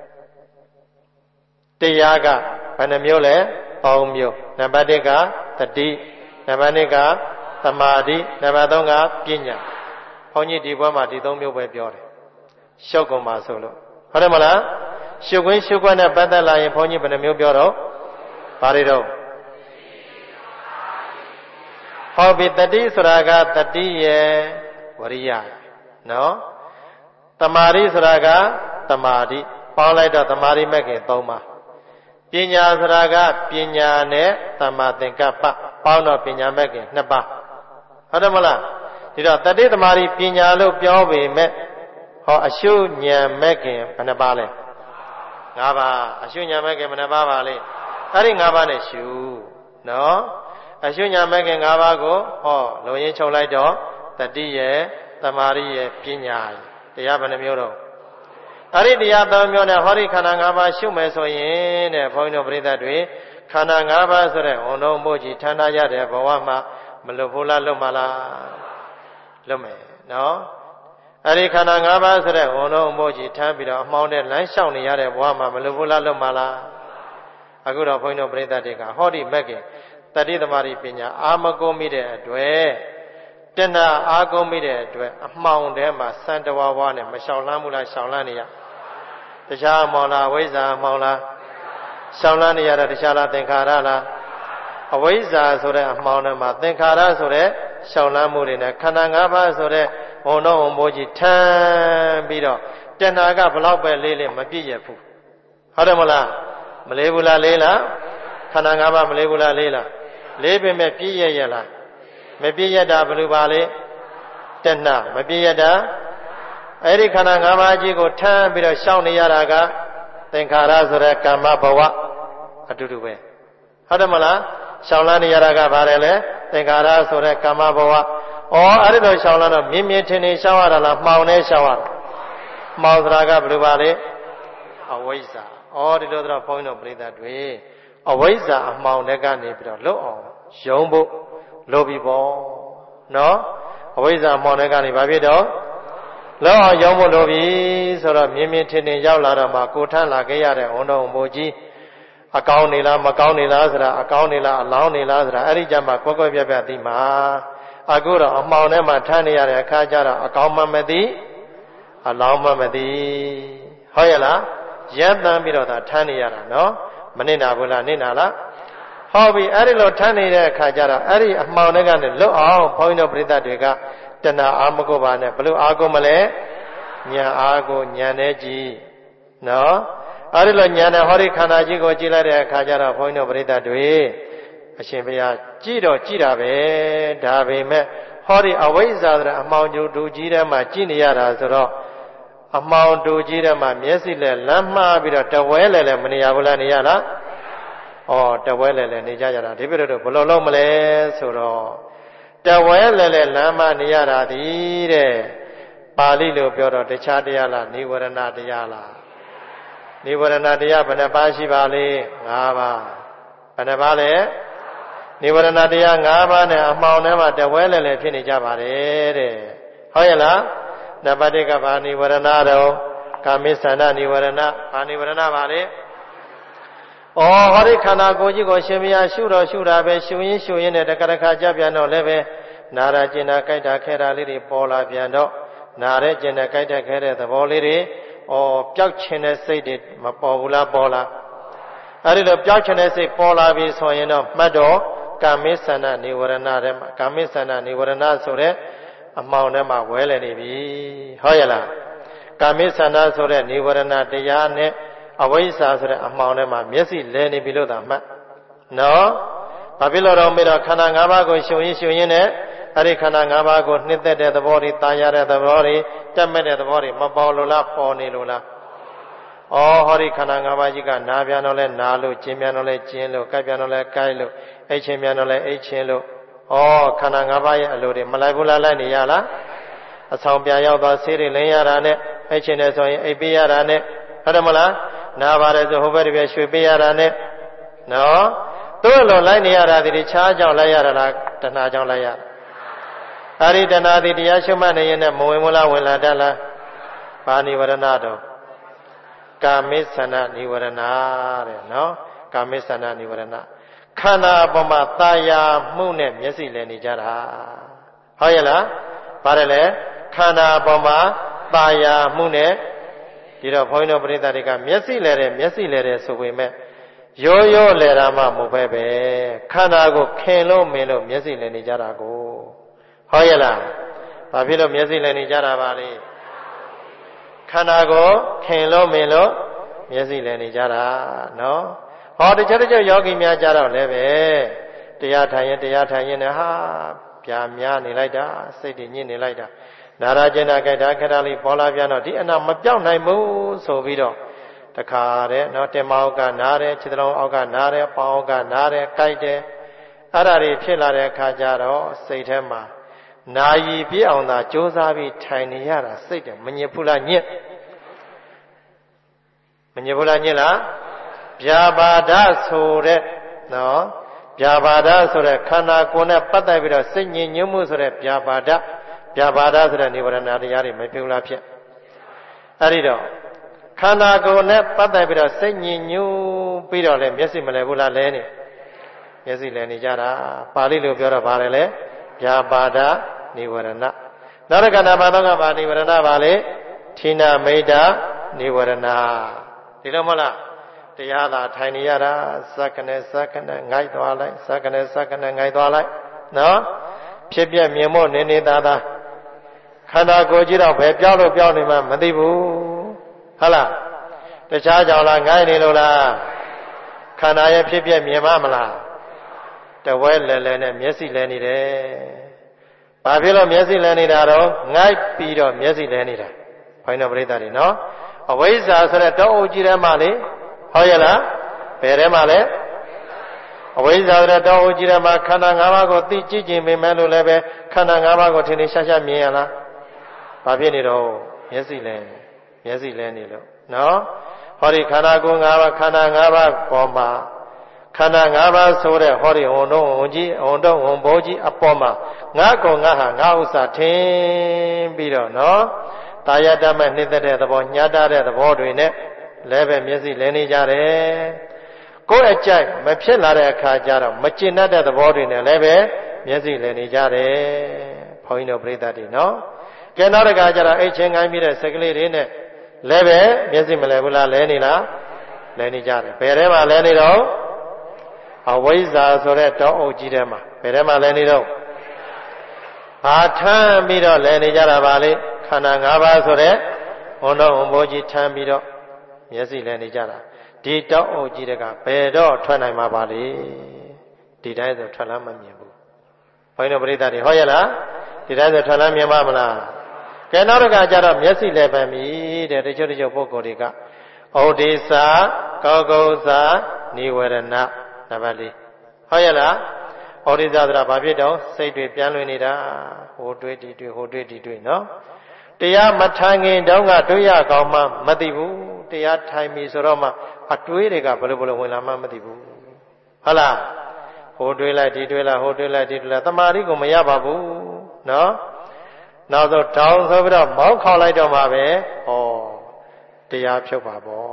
Speaker 2: တရားကဘယ်နှမျိုးလဲသုံးမျိုးနံပါတ်တစ်ကတတိနံပါတ်နှစ်ကသမာဓိနံပါတ်သုံးကပညာဘုန်းကြီးဒီဘက်မှာဒီသုံးမျိုးပဲပြောတယ်ရှုပ်ကုန်ပါဆိုလို့ဟုတ်တယ်မလားရှုပ်ခွင်းရှုပ်ခွက်နဲ့ပတ်သက်လာရင်ဘုန်းကြီးဘယ်နှမျိုးပြောတော့ဘာတွေတော့ဟောပြီတတိဆိုတာကတတိရဲ့ဝရိယနော်သမာဓိဆိုတာကသမာဓိပေါင်းလိုက်တော့သမာဓိမဲ့ခင်သုံးပါပညာဆိုတာကပညာနဲ့သမ္မာသင်္ကပ္ပပေါင်းတော့ပညာမဲ့ခင်နှစ်ပါးဟုတ်တယ်မလားဒီတော့တတိသမารိပညာလို့ပြောပေမဲ့ဟောအရှုဉာဏ်မဲ့ခင်ဘယ်နှပါလဲငါးပါးအရှုဉာဏ်မဲ့ခင်ဘယ်နှပါပါလဲအဲ့ဒီငါးပါးနဲ့ရှုနော်အရှုဉာဏ်မဲ့ခင်ငါးပါးကိုဟောလုံရင်းချုပ်လိုက်တော့တတိရဲ့သမารိရဲ့ပညာရဲ့တရားဘယ်နှမျိုးတော့အဲ့ဒီတရားသုံးမျိုးနဲ့ဟောဒီခန္ဓာ၅ပါးရှုမယ်ဆိုရင်တဲ့ဘုန်းကြီးတို့ပရိသတ်တွေခန္ဓာ၅ပါးဆိုတဲ့ဝန်တော်မို့ကြီးဌာနရတဲ့ဘဝမှာမလွတ်ဘူးလားလွတ်မလားလွတ်မယ်နော်အဲ့ဒီခန္ဓာ၅ပါးဆိုတဲ့ဝန်တော်မို့ကြီးထမ်းပြီးတော့အမှောင်နဲ့လမ်းလျှောက်နေရတဲ့ဘဝမှာမလွတ်ဘူးလားလွတ်မလားအခုတော့ဘုန်းကြီးတို့ပရိသတ်တွေကဟောဒီမက်ကင်တတိသမารိပညာအာမကုန်မိတဲ့အတွက်တဏှာအာကုန်မိတဲ့အတွက်အမှောင်ထဲမှာစံတဝါဝါနဲ့မရှောင်လန်းဘူးလားရှောင်လန်းနေရတရားအမှောင်လားအဝိဇ္ဇာအမှောင်လားရှောင်လန်းနေရတာတရားလားသင်္ခါရလားအဝိဇ္ဇာဆိုတဲ့အမှောင်ထဲမှာသင်္ခါရဆိုတဲ့ရှောင်လန်းမှုတွေနဲ့ခန္ဓာ၅ပါးဆိုတဲ့ဘုံတော်ဘုံမိုးကြီးထမ်းပြီးတော့တဏှာကဘလောက်ပဲလေးလေးမပြည့်ရဘူးဟုတ်တယ်မလားမလေးဘူးလားလေးလားခန္ဓာ၅ပါးမလေးဘူးလားလေးလားလေးပင်မဲ့ပြည့်ရရလားမပြည့်ရတာဘယ်လိုပါလဲတဏှာမပြည့်ရတာအဲ့ဒီခန္ဓာ၅ပါးကြီးကိုထမ်းပြီးတော့ရှောင်နေရတာကသင်္ခါရဆိုတဲ့ကာမဘဝအတူတူပဲဟုတ်တယ်မလားရှောင်လန်းနေရတာကဘာလဲလဲသင်္ခါရဆိုတဲ့ကာမဘဝဩအဲ့ဒီတော့ရှောင်လန်းတော့မြင်မြင်ထင်ထင်ရှောင်ရတာလားမှောင်နေရှောင်ရတာမှောင်စရာကဘယ်လိုပါလဲအဝိဇ္ဇာဩဒီလိုတော့ဘုန်းကြီးတို့ပြိဿတွေအဝိဇ္ဇာအမှောင်တွေကနေပြီးတော့လွတ်အောင်ယုံဖို့လိုပြီပေါ့နော်အဝိဇ္ဇာအမှောင်တွေကနေဘာဖြစ်တော့လွတ်အောင်ယုံဖို့လိုပြီဆိုတော့မြင်မြင်ထင်ထင်ရောက်လာတော့မှကိုထမ်းလာခဲ့ရတဲ့ဝန်တော်ဘိုးကြီးအကောင်းနေလားမကောင်းနေလားဆိုတာအကောင်းနေလားအလောင်းနေလားဆိုတာအဲ့ဒီကြမှာကွက်ကွက်ပြက်ပြက်သိမှာအခုတော့အမှောင်ထဲမှာထမ်းနေရတဲ့အခါကျတော့အကောင်းမှမသိအလောင်းမှမသိဟုတ်ရဲ့လားရပ်တမ်းပြီးတော့သာထမ်းနေရတာနော်မနစ်နာဘူးလားနစ်နာလားဟုတ်ပြီအဲ့ဒီလိုထမ်းနေတဲ့အခါကျတော့အဲ့ဒီအမှောင်တွေကနေလွတ်အောင်ဘုန်းကြီးတို့ပြိဿတွေကတဏှာအာမကိုပါနဲ့ဘလို့အာကိုမလဲဉာဏ်အာကိုဉာဏ်နဲ့ကြည့်နော်အဲ့ဒီလိုဉာဏ်နဲ့ဟောဒီခန္ဓာကြီးကိုကြည့်လိုက်တဲ့အခါကျတော့ဘုန်းကြီးတို့ပြိဿတွေအရှင်ဘုရားကြည့်တော့ကြည့်တာပဲဒါပေမဲ့ဟောဒီအဝိဇ္ဇာဆိုတဲ့အမှောင်တူတူကြီးထဲမှာကြည့်နေရတာဆိုတော့အမှောင်တူကြီးထဲမှာမျက်စိနဲ့လမ်းမှားပြီးတော့တဝဲလဲလဲမနေရဘူးလားနေရလားဩတဝဲလဲလဲနေကြကြတာဒီပြည့်တော့ဘယ်လိုလုပ်မလဲဆိုတော့တဝဲလဲလဲလမ်းမှားနေရတာဒီတဲ့ပါဠိလိုပြောတော့တခြားတရားလားနိဝရဏတရားလားနိဝရဏတရားဘယ်နှပါးရှိပါလဲ၅ပါးဘယ်နှပါးလဲနိဝရဏတရား၅ပါးနဲ့အမှောင်ထဲမှာတဝဲလဲလဲဖြစ်နေကြပါတယ်တဲ့ဟုတ်ရဲ့လားနံပါတ်၁ကဘာနိဝရဏတော့ကာမိသန္ဒနိဝရဏဘာနိဝရဏပါလဲဩဟောဒီခန္ဓာကိုယ်ကြီးကိုရှင်မယားရှုတော့ရှုတာပဲရှုရင်းရှုရင်းနဲ့တခါတခါကြပြန်တော့လည်းပဲနာရကျင်တာကြိုက်တာခဲတာလေးတွေပေါ်လာပြန်တော့နာရဲကျင်တဲ့ကြိုက်တဲ့ခဲတဲ့သဘောလေးတွေဩပျောက်ချင်တဲ့စိတ်တွေမပေါ်ဘူးလားပေါ်လားအဲ့ဒီလိုပျောက်ချင်တဲ့စိတ်ပေါ်လာပြီဆိုရင်တော့မှတ်တော့ကာမိသန္ဒနိဝရဏထဲမှာကာမိသန္ဒနိဝရဏဆိုတဲ့အမှောင်ထဲမှာဝဲလည်နေပြီဟုတ်ရဲ့လားကာမိသန္ဒဆိုတဲ့နိဝရဏတရားနဲ့အဝိဇ္ဇာဆိုတဲ့အမှောင်ထဲမှာမျက်စိလဲနေပြီလို့သာမှတ်နော်ဘာဖြစ်လို့တော့မေးတော့ခန္ဓာ၅ပါးကိုရှုံရင်းရှုံရင်းနဲ့အဲ့ဒီခန္ဓာ၅ပါးကိုနှစ်သက်တဲ့သဘောတွေတာယာတဲ့သဘောတွေတက်မဲ့တဲ့သဘောတွေမပေါ်လို့လားပေါ်နေလို့လားဩဟောဒီခန္ဓာ၅ပါးကြီးကနာပြန်တော့လဲနာလို့ကျင်ပြန်တော့လဲကျင်လို့ကြိုက်ပြန်တော့လဲကြိုက်လို့အိတ်ချင်းပြန်တော့လဲအိတ်ချင်းလို့ဩခန္ဓာ၅ပါးရဲ့အလိုတွေမလိုက်ဘူးလားလိုက်နေရလားအဆောင်ပြန်ရောက်သွားဆေးတွေလင်းရတာနဲ့အိတ်ချင်းနဲ့ဆိုရင်အိတ်ပေးရတာနဲ့ဟုတ်တယ်မလားနာပါတယ်ဆိုဟိုဘက်တစ်ပြက်ရွှေပေးရတာနဲ့နော်သူ့လိုလိုက်နေရတာဒီခြားကြောင့်လိုက်ရတာလားတဏှာကြောင့်လိုက်ရတာအဲဒီတဏှာဒီတရားရှုမှတ်နေရင်နဲ့မဝင်မလားဝင်လာတတ်လားဘာနိဝရဏတော့ကာမိသန္ဒနိဝရဏတဲ့နော်ကာမိသန္ဒနိဝရဏခန္ဓာအပေါ်မှာတာယာမှုနဲ့မျက်စိလည်နေကြတာဟုတ်ရဲ့လားပါတယ်လေခန္ဓာအပေါ်မှာတာယာမှုနဲ့ဒီတော့ဘုန်းကြီးတို့ပရိသတ်တွေကမျက်စိလဲတယ်မျက်စိလဲတယ်ဆိုပေမဲ့ရိုးရိုးလဲတာမှမဟုတ်ပဲပဲခန္ဓာကိုခင်လို့မင်းလို့မျက်စိလဲနေကြတာကိုဟုတ်ရဲ့လားဘာဖြစ်လို့မျက်စိလဲနေကြတာပါလဲခန္ဓာကိုခင်လို့မင်းလို့မျက်စိလဲနေကြတာနော်ဟောတချို့တချို့ယောဂီများကြတော့လည်းပဲတရားထိုင်ရင်တရားထိုင်ရင်လည်းဟာပြာများနေလိုက်တာစိတ်တွေညစ်နေလိုက်တာနာရကျင်နာကြိုက်တာခက်တာလေးပေါ်လာပြန်တော့ဒီအနာမပြောက်နိုင်ဘူးဆိုပြီးတော့တခါတဲ့နော်တင်မအောက်ကနားတယ်ခြေသလုံးအောက်ကနားတယ်ပေါင်အောက်ကနားတယ်ကြိုက်တယ်အဲ့ဒါတွေဖြစ်လာတဲ့အခါကျတော့စိတ်ထဲမှာနာယီပြည့်အောင်သာကြိုးစားပြီးထိုင်နေရတာစိတ်တယ်မညစ်ဘူးလားညစ်မညစ်ဘူးလားညစ်လားဗျာပါဒဆိုတဲ့နော်ဗျာပါဒဆိုတဲ့ခန္ဓာကိုယ်နဲ့ပတ်သက်ပြီးတော့စိတ်ညစ်ညွတ်မှုဆိုတဲ့ဗျာပါဒဗျာပါဒဆိုတဲ့နိဗ္ဗာန်တရားတွေမပြုလားဖြစ်အဲ့ဒီတော့ခန္ဓာကိုယ်နဲ့ပတ်သက်ပြီးတော့စိတ်ညစ်ညူးပြီးတော့လည်းမျက်စိမလဲဘူးလားလဲနေမျက်စိလဲနေကြတာပါဠိလိုပြောတော့ဗါတယ်လေဗျာပါဒနိဝရဏနောက်တစ်ခါနံပါတ်သုံးကဘာနိဝရဏပါလေဌိနမိတ်တာနိဝရဏဒီလိုမဟုတ်လားတရားသာထိုင်နေရတာစက္ကနဲ့စက္ကနဲ့ငိုက်သွားလိုက်စက္ကနဲ့စက္ကနဲ့ငိုက်သွားလိုက်နော်ဖြစ်ပြမြင်မို့နေနေသားသားခန္ဓာကိုယ်ကြီးတော့ဘယ်ပြောင်းလို့ပြောင်းနေမှမသိဘူးဟုတ်လားတခြားကြောင့်လားငိုက်နေလို့လားခန္ဓာရဲ့ဖြစ်ပြမြင်မမလားတဝဲလဲလဲနဲ့မျက်စိလဲနေတယ်ဘာဖြစ်လို့မျက်စိလဲနေတာတော့ငိုက်ပြီးတော့မျက်စိလဲနေတာဘုန်းတော်ပရိသတ်တွေနော်အဝိဇ္ဇာဆိုတဲ့တောအုပ်ကြီးထဲမှာလေဟုတ်ရဲ့လားဘယ်ထဲမှာလဲအဝိဇ္ဇာဆိုတဲ့တောအုပ်ကြီးထဲမှာခန္ဓာ၅ပါးကိုသိကြည့်ခြင်းပင်မဲ့လို့လည်းပဲခန္ဓာ၅ပါးကိုထင်ထင်ရှားရှားမြင်ရလားဘာဖြစ်နေတော့မျက်စိလဲမျက်စိလဲနေလို့နော်ဟောဒီခန္ဓာကိုယ်၅ပါးခန္ဓာ၅ပါးပေါ်မှာခန္ဓာ၅ပါးဆိုတဲ့ဟောဒီဟွန်တော့ဟွန်ကြီးဟွန်တော့ဟွန်ဘောကြီးအပေါ်မှာငါကောင်ငါဟာငါဥစ္စာထင်ပြီးတော့နော်တာယတမဲ့နှိမ့်တဲ့သဘောညှားတာတဲ့သဘောတွေနဲ့လည်းပဲမျက်စိလဲနေကြတယ်ကိုယ်အကြိုက်မဖြစ်လာတဲ့အခါကျတော့မကျင်တတ်တဲ့သဘောတွေနဲ့လည်းပဲမျက်စိလဲနေကြတယ်ဘုန်းကြီးတို့ပြိဿတွေနော်ကဲနောက်တစ်ခါကျတော့အိတ်ချင်းကိုင်းပြီးတဲ့စက်ကလေးတွေနဲ့လည်းပဲမျက်စိမလဲဘူးလားလဲနေလားလဲနေကြတယ်ဘယ်ထဲမှာလဲနေတော့အဝိဇ္ဇာဆိုတဲ့တောအုပ်ကြီးထဲမှာဘယ်ထဲမှာလဲနေတော့ဘာထမ်းပြီးတော့လဲနေကြတာပါလေခန္ဓာ၅ပါးဆိုတဲ့ဟွန်တော်ဟွန်ဘောကြီးထမ်းပြီးတော့မျက်စိလဲနေကြတာဒီတောအုပ်ကြီးတကဘယ်တော့ထွက်နိုင်မှာပါလေဒီတိုင်းဆိုထွက်လာမမြင်ဘူးဘုန်းကြီးတို့ပရိသတ်တွေဟောရလားဒီတိုင်းဆိုထွက်လာမြင်ပါမလားကဲနောက်တစ်ခါကျတော့မျက်စိလဲပန်ပြီတဲ့တချို့တချို့ပုဂ္ဂိုလ်တွေကဩဒိသကောကုသနိဝရဏနံပါတ်လေးဟောရလားဩဒိသဆိုတာဘာဖြစ်တော့စိတ်တွေပြန်လွင်နေတာဟိုတွေးဒီတွေးဟိုတွေးဒီတွေးနော်တရားမထိုင်ခင်တောင်းကတွေးရကောင်းမှမသိဘူးတရားထိုင်ပြီဆိုတော့မှအတွေးတွေကဘယ်လိုဘယ်လိုဝင်လာမှမသိဘူးဟုတ်လားဟိုတွေးလိုက်ဒီတွေးလိုက်ဟိုတွေးလိုက်ဒီတွေးလိုက်တမာရီကိုမရပါဘူးနော်နောက်ဆုံးတောင်းဆိုပြီးတော့မောင်းခေါက်လိုက်တော့မှပဲဩတရားဖြုတ်ပါပေါ့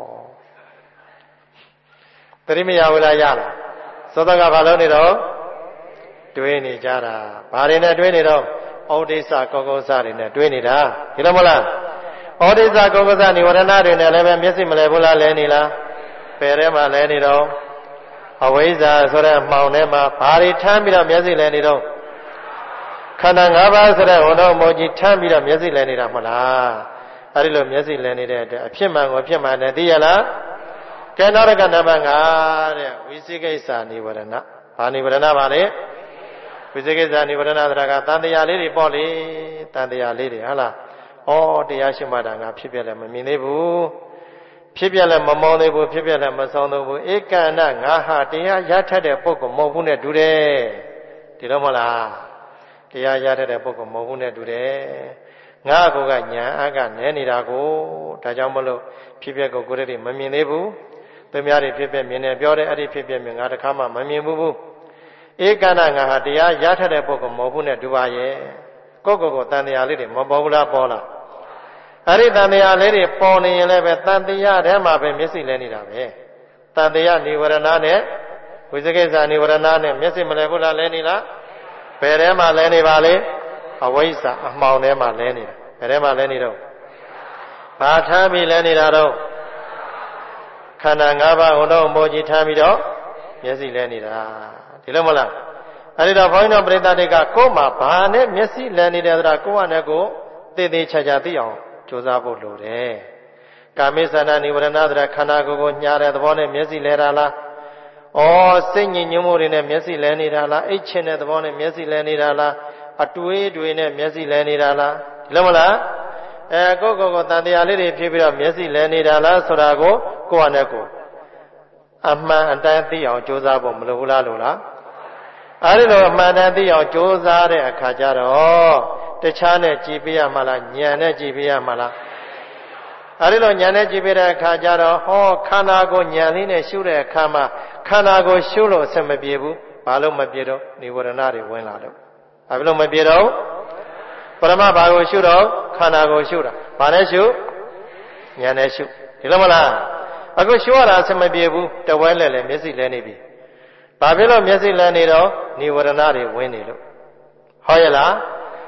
Speaker 2: တတိမယဝလာရလားသောတကဘာလို့နေတော့တွေးနေကြတာဘာတွေနဲ့တွေးနေတော့ဩဒိသကောကုသတွေနဲ့တွေးနေတာဒီလိုမဟုတ်လားဩဒိသကောကုသနိဝရဏတွေနဲ့လည်းပဲမျက်စိမလဲဘူးလားလဲနေလားပယ်ထဲမှာလဲနေတော့အဝိဇ္ဇာဆိုတဲ့မှောင်ထဲမှာဘာတွေထမ်းပြီးတော့မျက်စိလဲနေတော့ခန္ဓာ၅ပါးဆိုတဲ့ဟောတော်မောကြီးထမ်းပြီးတော့မျက်စိလဲနေတာမဟုတ်လားအဲဒီလိုမျက်စိလဲနေတဲ့အတွက်အဖြစ်မှန်ကိုအဖြစ်မှန်နဲ့သိရလားကဲနောက်တစ်ခါနံပါတ်၅တဲ့ဝိသိကိစ္စနိဝရဏဘာနိဝရဏပါလဲဝိသိကိစ္စနိဝရဏဆိုတာကတန်တရားလေးတွေပေါ့လေတန်တရားလေးတွေဟုတ်လားဩတရားရှိမှတာငါဖြစ်ပြလည်းမမြင်သေးဘူးဖြစ်ပြလည်းမမောင်းသေးဘူးဖြစ်ပြလည်းမဆောင်သေးဘူးဧကန္တငါဟာတရားရထတဲ့ပုဂ္ဂိုလ်မဟုတ်ဘူးနဲ့တူတယ်ဒီလိုမဟုတ်လားတရားရထတဲ့ပုဂ္ဂိုလ်မဟုတ်ဘူးနဲ့တူတယ်ငါကောကညာအကနဲနေတာကိုဒါကြောင့်မလို့ဖြစ်ပြကိုကိုယ်တည်းမမြင်သေးဘူးသူများတွေဖြစ်ပြမြင်တယ်ပြောတယ်အဲ့ဒီဖြစ်ပြမြင်ငါတခါမှမမြင်ဘူးဘူးဧကန္တငါဟာတရားရထတဲ့ပုဂ္ဂိုလ်မဟုတ်ဘူးနဲ့တူပါရဲ့ကိုယ့်ကိုယ်ကိုတန်တရားလေးတွေမပေါ်ဘူးလားပေါ်လားအဲ့ဒီတန်တရားလေးတွေပေါ်နေရင်လည်းပဲတန်တရားထဲမှာပဲမျက်စိလဲနေတာပဲတန်တရားနိဝရဏနဲ့ဝိသကိစ္စနိဝရဏနဲ့မျက်စိမလဲဘူးလားလဲနေလားဘယ်ထဲမှာလဲနေပါလဲအဝိဇ္ဇာအမှောင်ထဲမှာလဲနေတာဘယ်ထဲမှာလဲနေတော့ဘာထမ်းပြီးလဲနေတာတော့ခန္ဓာ၅ပါးဟိုတော့မောကြီးထမ်းပြီးတော့မျက်စိလဲနေတာဒီလိုမလားအဲဒီတော့ဘုန်းကြီးတို့ပရိသတ်တွေကကိုယ်မှာဘာနဲ့မျက်စိလဲနေတယ်ဆိုတာကိုယ့်အနေကိုသိသိချာချာသိအောင်ကြိုးစားဖို့လိုတယ်ကာမိသနာနိဝရဏဆိုတာခန္ဓာကိုယ်ကိုညားတဲ့သဘောနဲ့မျက်စိလဲတာလားဩစိတ်ညစ်ညွတ်မှုတွေနဲ့မျက်စိလဲနေတာလားအိတ်ချင်တဲ့သဘောနဲ့မျက်စိလဲနေတာလားအတွေးတွေနဲ့မျက်စိလဲနေတာလားဒီလိုမလားအဲကိုယ့်ကိုယ်ကိုတန်တရားလေးတွေဖြစ်ပြီးတော့မျက်စိလဲနေတာလားဆိုတာကိုကိုယ့်အနေကိုအမှန်အတိုင်းသိအောင်ကြိုးစားဖို့မလိုဘူးလားလို့လားအဲဒီလိုအမှန်တန်သိအောင်ကြိုးစားတဲ့အခါကျတော့တခြားနဲ့ကြည်ပေးရမှာလားဉာဏ်နဲ့ကြည်ပေးရမှာလားအဲဒီလိုဉာဏ်နဲ့ကြည်ပေးတဲ့အခါကျတော့ဟောခန္ဓာကိုဉာဏ်လေးနဲ့ရှုတဲ့အခါမှာခန္ဓာကိုရှုလို့အဆင်မပြေဘူးဘာလို့မပြေတော့နိဝရဏတွေဝင်လာလို့ဘာလို့မပြေတော့ပရမဘာကိုရှုတော့ခန္ဓာကိုရှုတာဘာနဲ့ရှုဉာဏ်နဲ့ရှုဒီလိုမလားအခုရှုရတာအဆင်မပြေဘူးတဝဲလဲလဲမျက်စိလဲနေပြီဘာဖြစ်လို့မျက်စိလဲနေတော့နိဝရဏတွေဝင်နေလို့ဟောရလား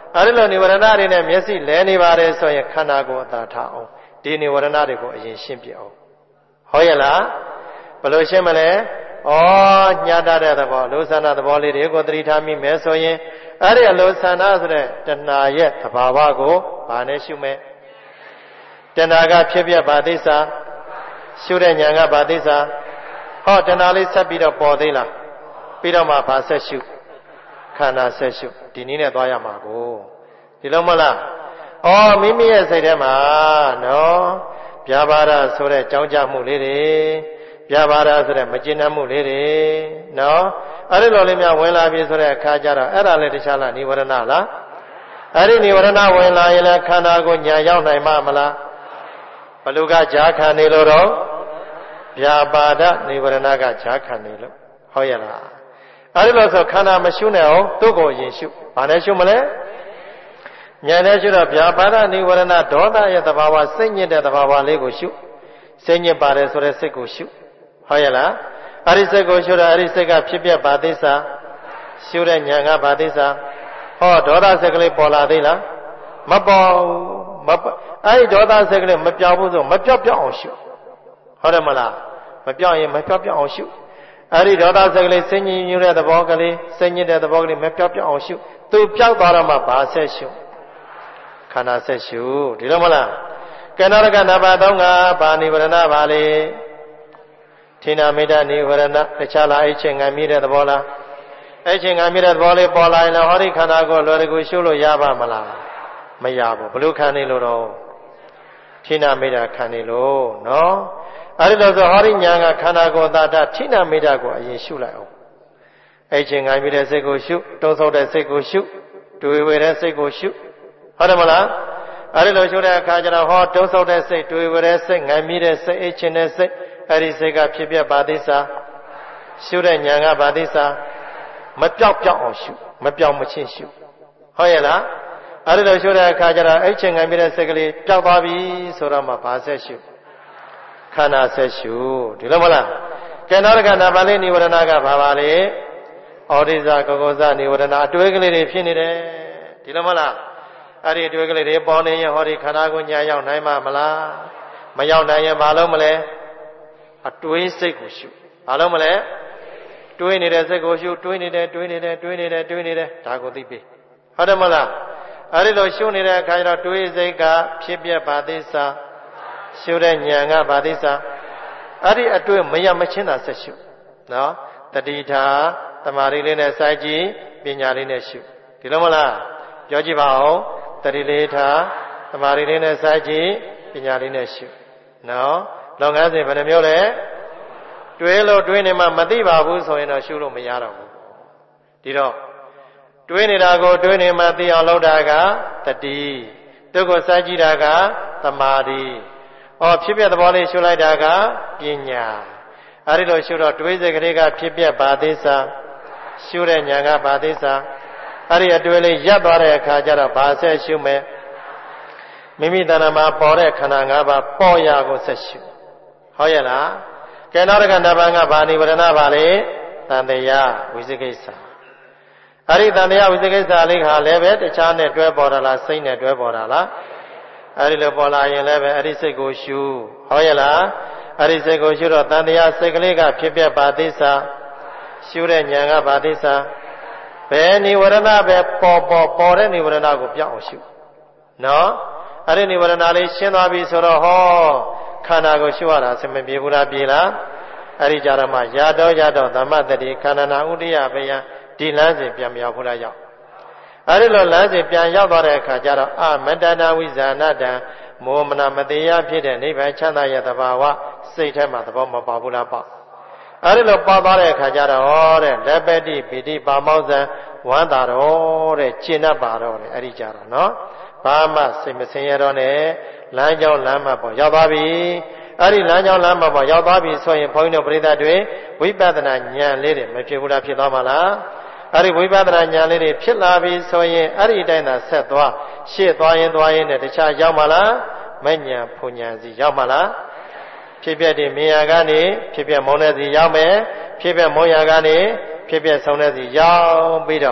Speaker 2: အဲ့ဒီလိုនិဝရဏတွေနဲ့မျက်စိလဲနေပါတယ်ဆိုရင်ခန္ဓာကိုယ်အသာထားအောင်ဒီនិဝရဏတွေကိုအရင်ရှင်းပြအောင်ဟုတ်ရဲ့လားဘယ်လိုရှင်းမလဲဩညှာတတဲ့သဘောလောဆန္ဒသဘောလေးတွေကိုသတိထားမိမယ်ဆိုရင်အဲ့ဒီအလောဆန္ဒဆိုတဲ့တဏှာရဲ့သဘာဝကိုဘာနဲ့ရှုမယ်တဏှာကဖြစ်ပြဘာသိစာရှုတဲ့ဉာဏ်ကဘာသိစာဟောတဏှာလေးဆက်ပြီးတော့ပေါ်သေးလားပြီးတော့မှဘာဆက်ရှုခန္ဓာဆက်ရှုဒီနည်းနဲ့သွားရမှာကိုဒီလိုမလားဩမိမိရဲ့စိတ်ထဲမှာနော်ဗျာပါဒဆိုတဲ့ကြောင်းကြမှုလေးတွေဗျာပါဒဆိုတဲ့မကျဉ်းနှံ့မှုလေးတွေနော်အဲ့ဒီလိုလေးများဝင်လာပြီဆိုတဲ့အခါကျတော့အဲ့ဒါလည်းတခြားလားនិဝရဏလားအဲ့ဒီនិဝရဏဝင်လာရင်လည်းခန္ဓာကိုညာရောက်နိုင်မှာမလားဘလူကဈာခံနေလို့တော့ဗျာပါဒនិဝရဏကဈာခံနေလို့ဟုတ်ရဲ့လားအဲ့ဒီလိုဆိုခန္ဓာမရှုနဲ့အောင်သူ့ကိုရင်ရှုဘာနဲ့ရှုမလဲဉာဏ်နဲ့ရှုတော့ဗျာပါဒនិဝရဏဒေါသရဲ့သဘာဝစိတ်ညစ်တဲ့သဘာဝလေးကိုရှုစိတ်ညစ်ပါတယ်ဆိုတဲ့စိတ်ကိုရှုဟုတ်ရဲ့လားအဲ့ဒီစိတ်ကိုရှုတော့အဲ့ဒီစိတ်ကဖြစ်ပြဘာသိစာရှုတဲ့ဉာဏ်ကဘာသိစာဟောဒေါသစိတ်ကလေးပေါ်လာသေးလားမပေါ်မအဲ့ဒီဒေါသစိတ်ကလေးမပြောင်းဘူးဆိုမပြောက်ပြောက်အောင်ရှုဟုတ်တယ်မလားမပြောင်းရင်မပြောက်ပြောက်အောင်ရှုအဲ့ဒီဒေါသစိတ်ကလေးစိတ်ညစ်ညူတဲ့သဘောကလေးစိတ်ညစ်တဲ့သဘောကလေးမပြောက်ပြောက်အောင်ရှုသူပြောက်သွားတော့မှဘာဆက်ရှုခန္ဓာဆက်ရှုဒီလိုမလားကဏ္ဍရကနဘာသုံးကဘာနိဝရဏပါလေထိနာမေတ္တာနိဝရဏတခြားလားအဲ့ချင်းငံမြည်တဲ့သဘောလားအဲ့ချင်းငံမြည်တဲ့သဘောလေးပေါ်လာရင်လည်းဟောဒီခန္ဓာကိုလွယ်တကူရှုလို့ရပါမလားမရဘူးဘလို့ခံနေလို့တော့ထိနာမေတ္တာခံနေလို့နော်အဲ့ဒီလိုဆိုဟောဒီညာကခန္ဓာကိုယ်သာတာထိနာမေတ္တာကိုအရင်ရှုလိုက်အောင်အဲ့ချင်းငံမြည်တဲ့စိတ်ကိုရှုတုံးဆုပ်တဲ့စိတ်ကိုရှုတွေ့ဝေတဲ့စိတ်ကိုရှုဟုတ်တယ်မလားအဲ့ဒီလိုရှုတဲ့အခါကျတော့ဟောတုံးဆုပ်တဲ့စိတ်တွေ့ဝေတဲ့စိတ်ငံမြည်တဲ့စိတ်အိတ်ချင်းတဲ့စိတ်အဲ့ဒီစိတ်ကဖြစ်ပြဘာသိစာရှုတဲ့ဉာဏ်ကဘာသိစာမပြောက်ပြောက်အောင်ရှုမပြောက်မချင်းရှုဟုတ်ရဲ့လားအဲ့ဒီလိုရှုတဲ့အခါကျတော့အဲ့ချင်းငံမြည်တဲ့စိတ်ကလေးပျောက်သွားပြီဆိုတော့မှဘာဆက်ရှုခန္ဓာဆက်ရှုဒီလိုမလားကဲနောက်တစ်ခါနာပါဠိនិဝရဏကဘာပါလဲဩဒိဇကောကောဇនិဝရဏအတွေ့ကလေးတွေဖြစ်နေတယ်ဒီလိုမလားအဲ့ဒီအတွေ့ကလေးတွေပေါ်နေရင်ဟောဒီခန္ဓာကိုညာရောက်နိုင်မှာမလားမရောက်နိုင်ရင်မလုပ်မလဲအတွေးစိတ်ကိုရှုဘာလို့မလဲတွေးနေတဲ့စိတ်ကိုရှုတွေးနေတယ်တွေးနေတယ်တွေးနေတယ်တွေးနေတယ်ဒါကိုသိပြီဟုတ်တယ်မလားအဲ့ဒီလိုရှုနေတဲ့အခါကျတော့တွေးစိတ်ကဖြစ်ပြဘာသိစာရှုတဲ့ဉာဏ်ကဘာသိစာအဲ့ဒီအတွေ့မရမချင်းတာဆက်ရှုနော်တတိထားတမာရီလေးနဲ့စိုက်ကြည့်ပညာလေးနဲ့ရှုဒီလိုမလားပြောကြည့်ပါဦးတတိလေးထားတမာရီလေးနဲ့စိုက်ကြည့်ပညာလေးနဲ့ရှုနော်လုပ်ငန်းစဉ်ဘယ်နှမျိုးလဲတွေးလို့တွေးနေမှမသိပါဘူးဆိုရင်တော့ရှုလို့မရတော့ဘူးဒီတော့တွေးနေတာကိုတွေးနေမှသိအောင်လုပ်တာကတတိသူကိုစိုက်ကြည့်တာကသမာဓိဩဖြစ်ပြသဘောလေးရှုလိုက်တာကပညာအဲဒီလိုရှုတော့တွေးစိတ်ကလေးကဖြစ်ပြဘာသိစာရှုတဲ့ဉာဏ်ကဘာသိစာအဲ့ဒီအတွေ့လေးရပ်သွားတဲ့အခါကျတော့ဘာဆက်ရှုမယ်မိမိတဏ္ဍာမှာပေါ်တဲ့ခန္ဓာ၅ပါးပေါ်ရာကိုဆက်ရှုဟုတ်ရဲ့လားကဲနောက်တစ်ခါနဗံကဘာနိဝရဏပါလေတန်တရားဝိသိကိစ္စအဲ့ဒီတန်တရားဝိသိကိစ္စလေးခါလည်းပဲတခြားနဲ့တွဲပေါ်တာလားစိတ်နဲ့တွဲပေါ်တာလားအဲ့ဒီလိုပေါ်လာရင်လည်းပဲအဲ့ဒီစိတ်ကိုရှုဟုတ်ရဲ့လားအဲ့ဒီစိတ်ကိုရှုတော့တန်တရားစိတ်ကလေးကဖြစ်ပြဘာသိစာရှုတဲ့ဉာဏ်ကဘာသိစာဘယ်နိဝရဏပဲပေါ်ပေါ်ပေါ်တဲ့နိဝရဏကိုပြောင်းအောင်ရှုနော်အဲ့ဒီနိဝရဏလေးရှင်းသွားပြီဆိုတော့ဟောခန္ဓာကိုရှုရတာအစမပြေဘူးလားပြေလားအဲ့ဒီကြတော့မှရာတော့ရတော့သမ္မတတိခန္ဓာနာဥဒိယဘယံဒီလမ်းစဉ်ပြန်မရောက်ဘူးလားရောက်အဲ့ဒီလိုလမ်းစဉ်ပြန်ရောက်သွားတဲ့အခါကျတော့အမတ္တနာဝိဇာဏတံမောမနာမတရားဖြစ်တဲ့နိဗ္ဗာန်ချမ်းသာရဲ့သဘာဝစိတ်ထဲမှာသဘောမပါဘူးလားပေါ့အဲ့ဒီလိုပါသွားတဲ့အခါကျတော့ဟောတဲ့လက်ပတိပိတိပါမောဇံဝမ်းသာတော့တဲ့ကျင့်တတ်ပါတော့တဲ့အဲ့ဒီကြတော့နော်ဘာမှစိတ်မဆင်းရဲတော့နဲ့လမ်းကြောင်းလမ်းမပေါ်ရောက်သွားပြီအဲ့ဒီလမ်းကြောင်းလမ်းမပေါ်ရောက်သွားပြီဆိုရင်ဘုန်းကြီးတို့ပရိသတ်တွေဝိပဿနာဉာဏ်လေးတွေမဖြစ်ဘူးလားဖြစ်သွားမှာလားအဲ့ဒီဝိပဿနာဉာဏ်လေးတွေဖြစ်လာပြီဆိုရင်အဲ့ဒီအတိုင်းသာဆက်သွားရှေ့သွားရင်သွားရင်နဲ့တခြားရောက်မှာလားမဉဏ်ဖုန်ဉဏ်စီရောက်မှာလားဖြစ်ပြတဲ့မြင်ရကနေဖြစ်ပြမုံတဲ့စီရောက်မယ်ဖြစ်ပြမုံရကနေဖြစ်ပြဆုံးတဲ့စီရောက်ပြီးတော့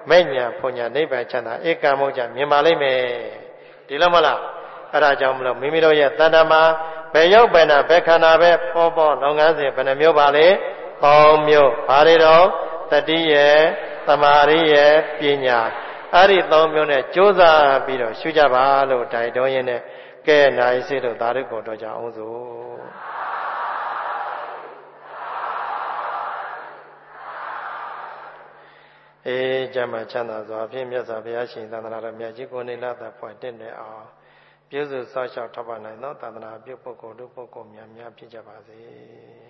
Speaker 2: မဲ့ညာဖွညာနိဗ္ဗာန်ချမ်းသာဧကံမောကြမြင်ပါလိမ့်မယ်ဒီလိုမလားအဲ့ဒါကြောင့်မလို့မိမိတို့ရဲ့တဏ္ဍာမှာဘယ်ရောက်ဘယ်နာဘယ်ခန္ဓာပဲပေါ်ပေါ်လုပ်ငန်းစဉ်ဘယ်နှမျိုးပါလဲကောင်းမျိုးဘာတွေတော့တတိယသမာဓိယပညာအဲ့ဒီသုံးမျိုးနဲ့ကြိုးစားပြီးတော့ရှုကြပါလို့တိုက်တွန်းရင်းနဲ့ကဲနိုင်စေလို့သာဓုကိုတော့ကြအောင်စို့အေးကြမှာချမ်းသာစွာဖြင့်မြတ်စွာဘုရားရှင်သန္တနာတော်မြတ်ကြီးကိုနေလာတာဖွင့်တဲ့အောင်ပြုစုစောင့်ရှောက်ထောက်ပံ့နိုင်သောသန္တနာပြုပုဂ္ဂိုလ်တို့ပုဂ္ဂိုလ်များများဖြစ်ကြပါစေ